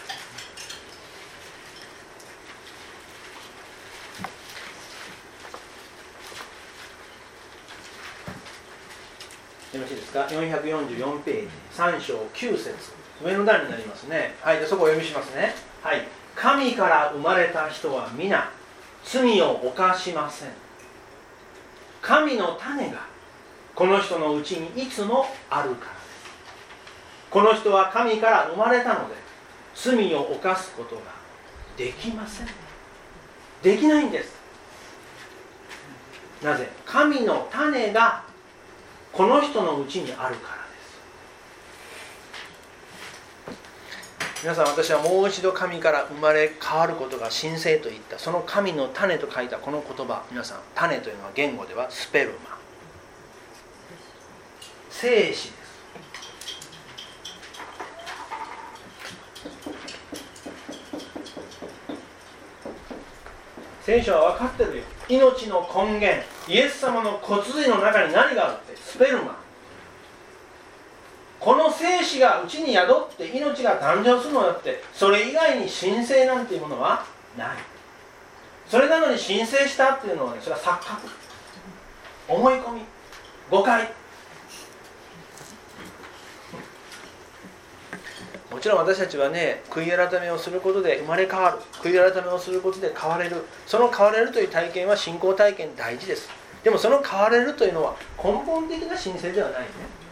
よろしいですか？よんひゃくよんじゅうよんページ、さん章きゅう節、上の段になりますね。はい、でそこをお読みしますね。はい、神から生まれた人は皆罪を犯しません。神の種がこの人のうちにいつもあるからです。この人は神から生まれたので罪を犯すことができません。できないんです。 なぜ？神の種がこの人のうちにあるからです。皆さん、私はもう一度神から生まれ変わることが神聖と言った、その神の種と書いたこの言葉、皆さん、種というのは言語ではスペルマ、精子です。聖書は分かってるよ。命の根源、イエス様の骨髄の中に何があるって？スペルマ。この精子がうちに宿って命が誕生するのだって、それ以外に神聖なんていうものはない。それなのに神聖したっていうのはね、それは錯覚、思い込み、誤解。もちろん私たちはね、悔い改めをすることで生まれ変わる、悔い改めをすることで変われる、その変われるという体験は信仰体験大事です。でもその変われるというのは根本的な神聖ではないね。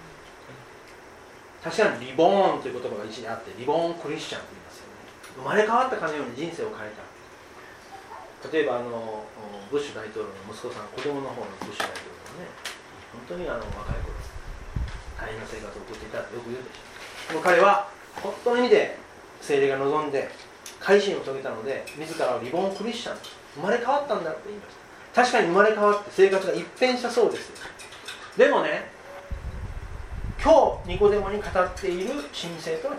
確かにリボーンという言葉が一時あって、リボーンクリスチャンと言いますよね。生まれ変わったかのように人生を変えた。例えばあのブッシュ大統領の息子さん、子供の方のブッシュ大統領のね、本当にあの若い頃大変な生活を送っていたってよく言うでしょ。この彼は本当の意味で聖霊が望んで改心を遂げたので、自らをリボーンクリスチャン、生まれ変わったんだって言いました。確かに生まれ変わって生活が一変したそうです。でもね、今日ニコデモに語っている神聖とは違います。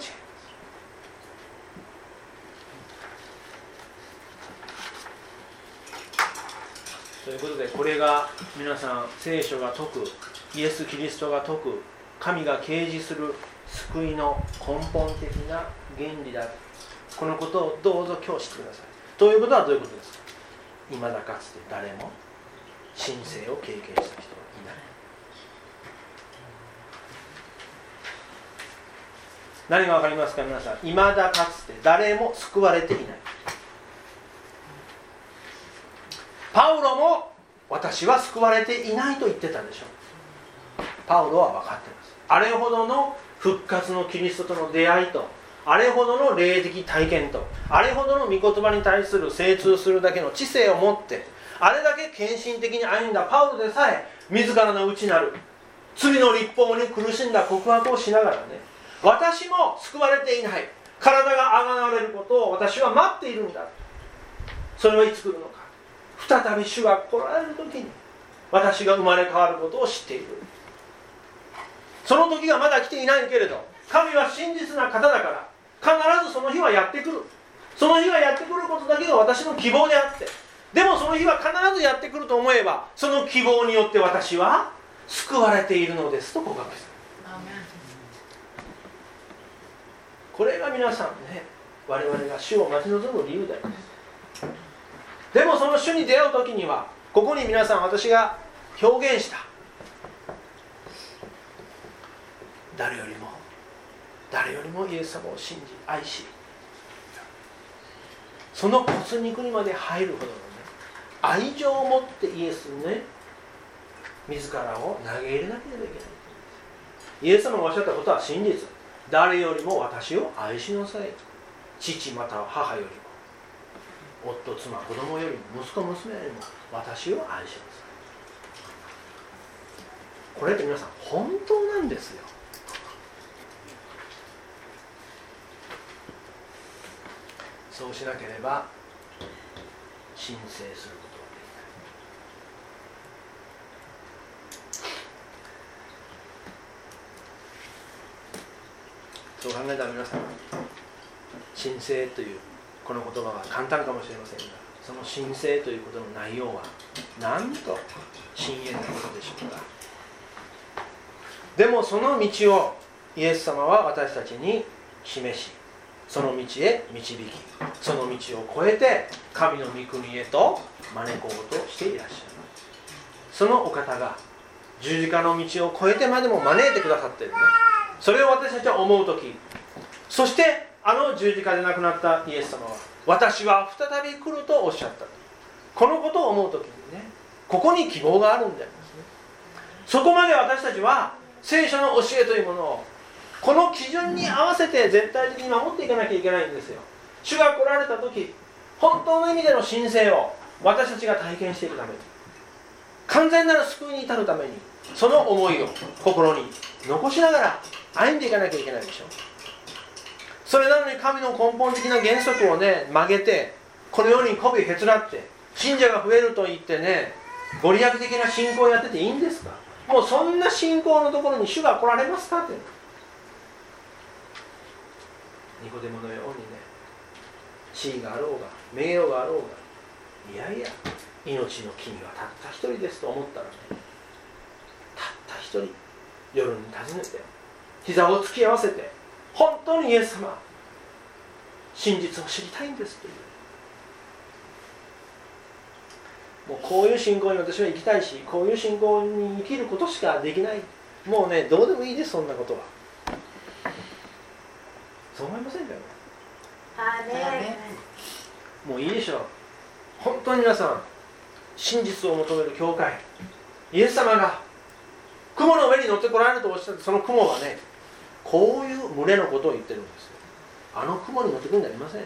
ということで、これが皆さん聖書が説く、イエス・キリストが説く、神が掲示する救いの根本的な原理だ。このことをどうぞ今日知ってください。ということはどういうことですか？未だかつて誰も神聖を経験した人はいない。何が分かりますか皆さん？未だかつて誰も救われていない。パウロも私は救われていないと言ってたでしょう。パウロは分かっています。あれほどの復活のキリストとの出会いと、あれほどの霊的体験と、あれほどの御言葉に対する精通するだけの知性を持って、あれだけ献身的に歩んだパウロでさえ、自らの内なる罪の立法に苦しんだ告白をしながらね、私も救われていない、体があがなわれることを私は待っているんだ。それはいつ来るのか。再び主が来られる時に私が生まれ変わることを知っている。その時がまだ来ていないけれど、神は真実な方だから必ずその日はやってくる。その日がやってくることだけが私の希望であって、でもその日は必ずやってくると思えば、その希望によって私は救われているのですと告白する。これが皆さんね、我々が主を待ち望む理由であります。でもその主に出会う時には、ここに皆さん私が表現した誰よりも誰よりもイエス様を信じ愛し、その骨肉にまで入るほどのね、愛情を持ってイエスにね、自らを投げ入れなければいけない。イエス様がおっしゃったことは真実。誰よりも私を愛しなさい。父または母よりも、夫、妻、子供よりも、息子、娘よりも私を愛しなさい。これって皆さん本当なんですよ。そうしなければ申請することはできない。そう考えたら皆さん、申請というこの言葉は簡単かもしれませんが、その申請ということの内容はなんと深遠なことでしょうか。でもその道をイエス様は私たちに示し、その道へ導き、その道を越えて神の御国へと招こうとしていらっしゃる。そのお方が十字架の道を越えてまでも招いてくださっているね。それを私たちは思うとき、そしてあの十字架で亡くなったイエス様は、私は再び来るとおっしゃった。このことを思うときにね、ここに希望があるんでありますね。そこまで私たちは聖書の教えというものをこの基準に合わせて絶対的に守っていかなきゃいけないんですよ。主が来られたとき、本当の意味での神聖を私たちが体験していくために、 完全なる救いに至るためにその思いを心に残しながら歩んでいかなきゃいけないでしょ。それなのに神の根本的な原則をね曲げて、このように媚びへつらって信者が増えると言ってね、ご利益的な信仰をやってていいんですか？もうそんな信仰のところに主が来られますかって。ニコデモのようにね、地位があろうが名誉があろうが、いやいや命の君はたった一人ですと思ったらね、たった一人夜に訪ねて膝を突き合わせて、本当にイエス様真実を知りたいんですという、もうこういう信仰に私は生きたいし、こういう信仰に生きることしかできない。もうね、どうでもいいです、そんなことは。そう思いませんかね。 アーメン。 もういいでしょう。本当に皆さん、真実を求める教会、イエス様が雲の上に乗ってこられるとおっしゃって、その雲はね、こういう群れのことを言ってるんですよ。あの雲に乗ってくるんじゃありません。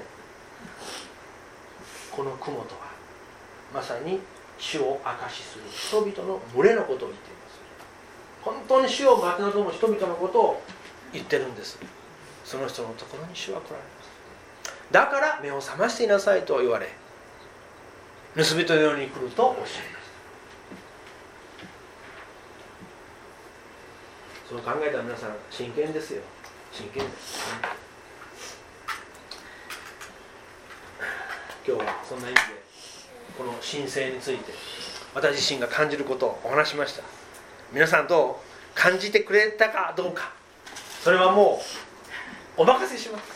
この雲とはまさに主を証しする人々の群れのことを言っています。本当に主を待ち望む人々のことを言ってるんです。その人のところに主は来られます。だから目を覚ましていなさいと言われ、盗人のように来るとおっしゃいました。そう考えたら皆さん真剣ですよ。真剣です、ね、今日はそんな意味でこの神聖について私自身が感じることをお話しました。皆さんどう感じてくれたかどうか、それはもうお任せします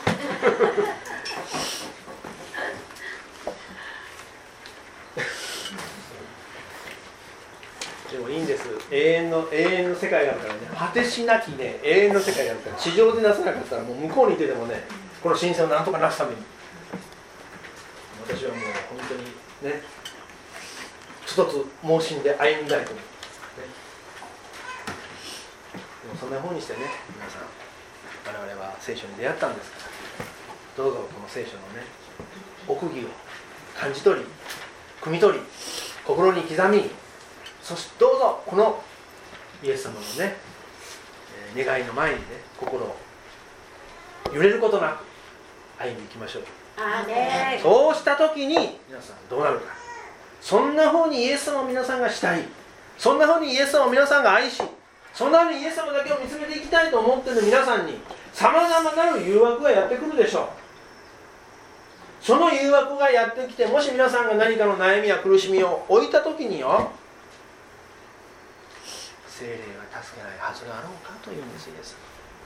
でもいいんです。永遠の永遠の世界があるからね、果てしなきね永遠の世界があるから、地上でなさなかったらもう向こうにいてでもね、この神聖をなんとかなすために私はもう本当にね一つ盲信で歩みたいと思う、ね、でもそんな風にしてね、皆さん我々は聖書に出会ったんですから、どうぞこの聖書のね奥義を感じ取り汲み取り心に刻み、そしてどうぞこのイエス様のね、えー、願いの前にね心を揺れることなく歩んでいきましょう。 アーメン。 そうした時に皆さんどうなるか、そんな風にイエス様を皆さんがしたい、そんな風にイエス様を皆さんが愛し、そんな風にイエス様だけを見つめていきたいと思っている皆さんにさまざまなる誘惑がやってくるでしょう。その誘惑がやってきて、もし皆さんが何かの悩みや苦しみを置いた時によ、聖霊が助けないはずがあろうかというんです。イエス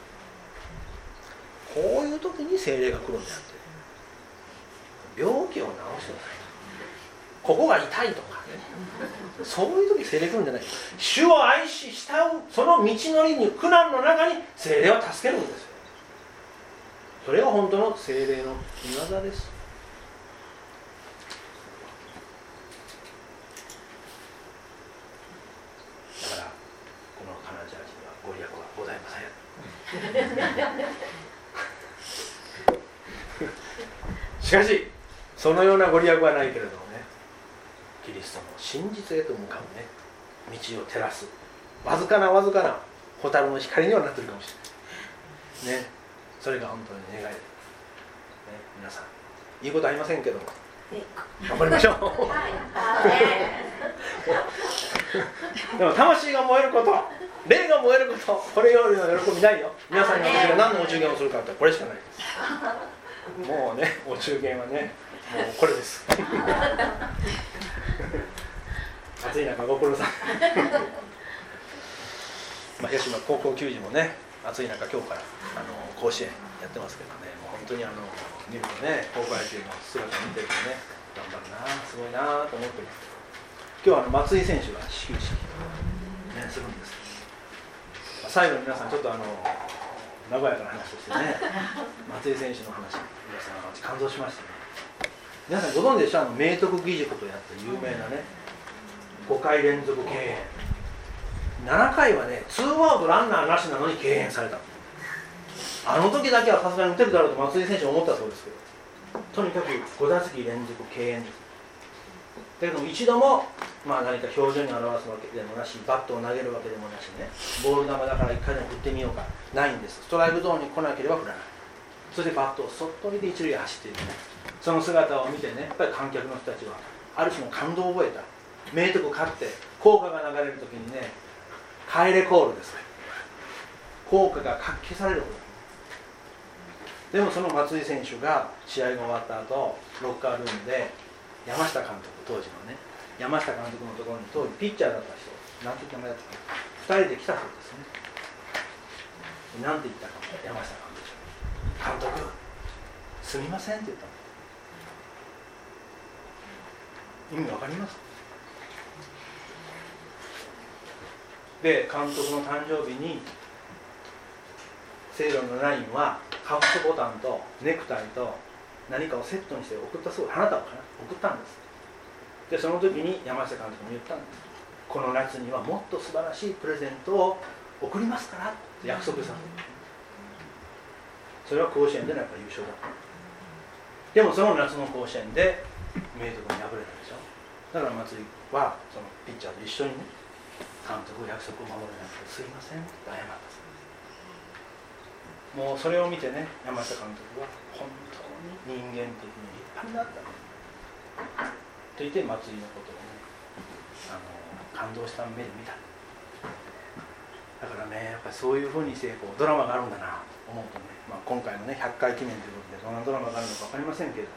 様こういう時に聖霊が来るんであって、病気を治してください、ここが痛いとかね、そういう時聖霊来るんじゃない。主を愛し慕うその道のりに苦難の中に聖霊は助けるんですよ。それが本当の聖霊の御業です。だからこのカナジャージにはご利益はございませんしかしそのようなご利益はないけれどもね、キリストの真実へと向かうね道を照らすわずかなわずかな蛍の光にはなっているかもしれないね。それが本当に願いで、ね、皆さんいいことありませんけども頑張りましょうでも魂が燃えること、霊が燃えること、これよりの喜びないよ。皆さんに私が何のお中元をするかってこれしかないですもうね、お中元はねもうこれです暑い中ご苦労さんまあ広島高校球児もね、暑い中今日からあの甲子園やってますけどね、もう本当にあの見るとね、高校野球の姿を見てるとね、頑張るな、すごいなと思ってます。今日はあの松井選手が始球式、ね、するんですけど、最後に皆さんちょっとあの和やかな話をしてね松井選手の話、皆さん感動しましたね。皆さんご存知でしょ、あの明徳義塾とやって有名なねごかい連続敬遠、ななかいはねツーアウトランナーなしなのに敬遠された。あの時だけはさすがに打てるだろうと松井選手は思ったそうですけど、とにかくご打席連続敬遠です。 だけども一度も、まあ、何か表情に表すわけでもなし、バットを投げるわけでもなしね、ボール球だから一回でも振ってみようか、ないんです。ストライクゾーンに来なければ振らない。それでバットをそっと見て一塁へ走っているね、その姿を見てね、やっぱり観客の人たちはある種の感動を覚えた。明徳勝って校歌が流れるときにね、帰れコールです。校歌がかき消されること。でもその松井選手が試合が終わった後、ロッカールームで山下監督、当時のね、山下監督のところに当時ピッチャーだった人、なんて名前だったか、ふたりで来たそうですね。なんて言ったか、山下監督、監督、すみませんって言ったの。意味わかります？で、監督の誕生日にセイロンのラインはカフスボタンとネクタイと何かをセットにして送ったそう、花束かな、送ったんです。で、その時に山下監督も言ったんです。この夏にはもっと素晴らしいプレゼントを送りますからって約束させる。それは甲子園でのやっぱり優勝だった。でもその夏の甲子園で明徳に敗れたでしょ。だから松井はそのピッチャーと一緒にね、監督約束を守れなくてすいませんって謝ったそうです。もうそれを見てね、山下監督は本当に人間的に立派になったと言って松井のことをね、あの感動した目で見た。だからね、やっぱりそういうふうにしてこうドラマがあるんだなと思うとね、まあ、今回のねひゃっかい記念ということでどんなドラマがあるのか分かりませんけれど、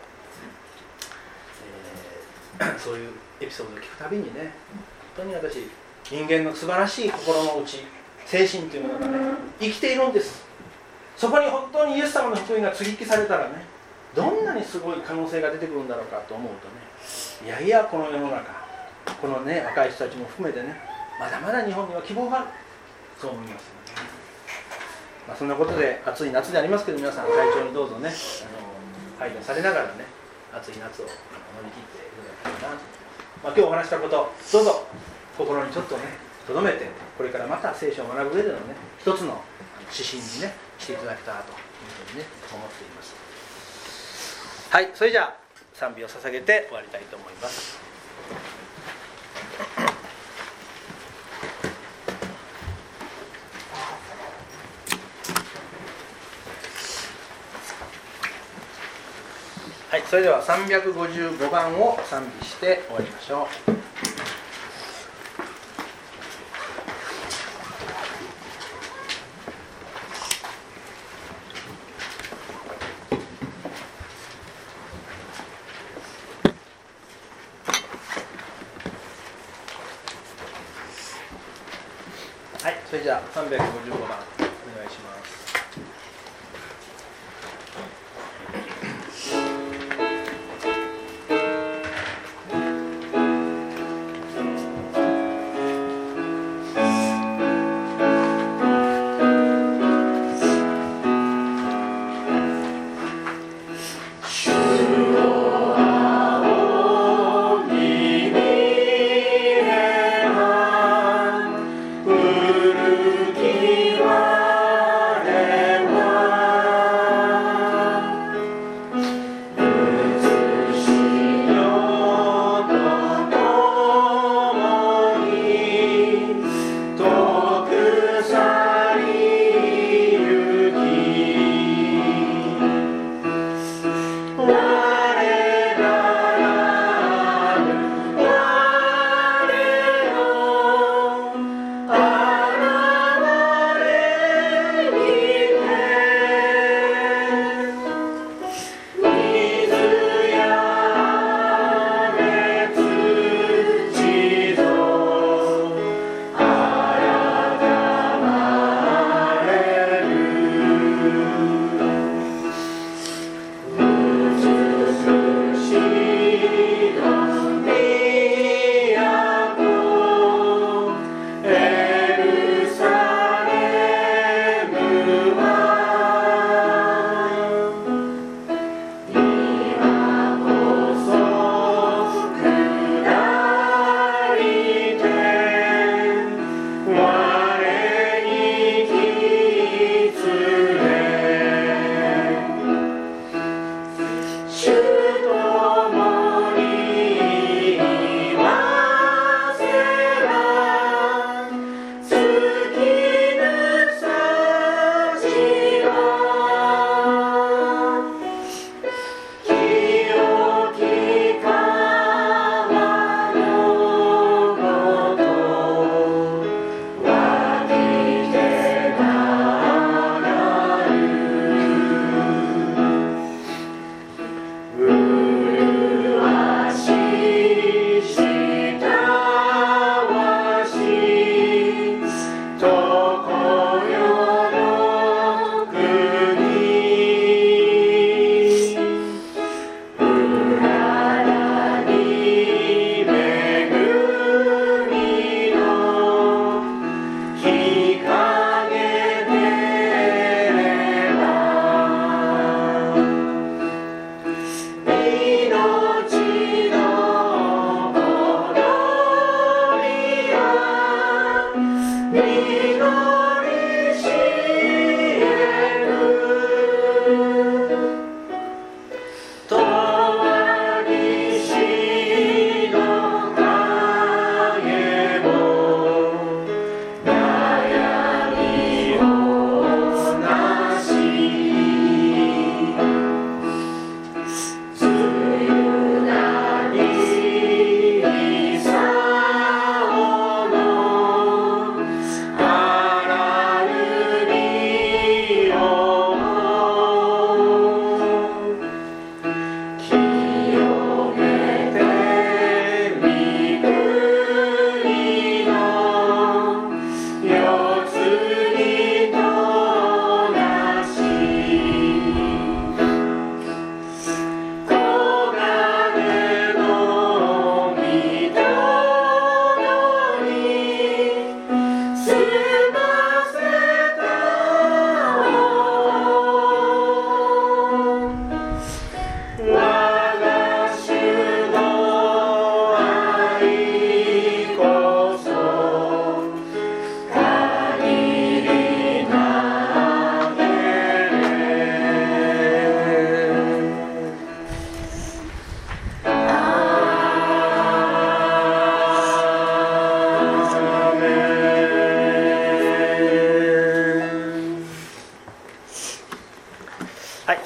えー、そういうエピソードを聞くたびにね、本当に私人間の素晴らしい心の内、精神というものがね生きているんです。そこに本当にイエス様の福音が接ぎ木されたらね、どんなにすごい可能性が出てくるんだろうかと思うとね、いやいやこの世の中、このね若い人たちも含めてね、まだまだ日本には希望がある、そう思いますよね。まあ、そんなことで暑い夏でありますけど、皆さん体調にどうぞね、あの配慮されながらね、暑い夏を乗り切っていただきたいなと、まあ、今日お話したこと、どうぞ心にちょっとね留めて、これからまた聖書を学ぶ上でのね一つの指針にねしていただけたらというふうにね思っています。はい、それじゃあ賛美を捧げて終わりたいと思います。はい、それではさんびゃくごじゅうごばんを賛美して終わりましょう。はい、それじゃあさんびゃくごじゅうごばんお願いします。 古きは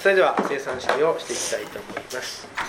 それでは生産式をしていきたいと思います。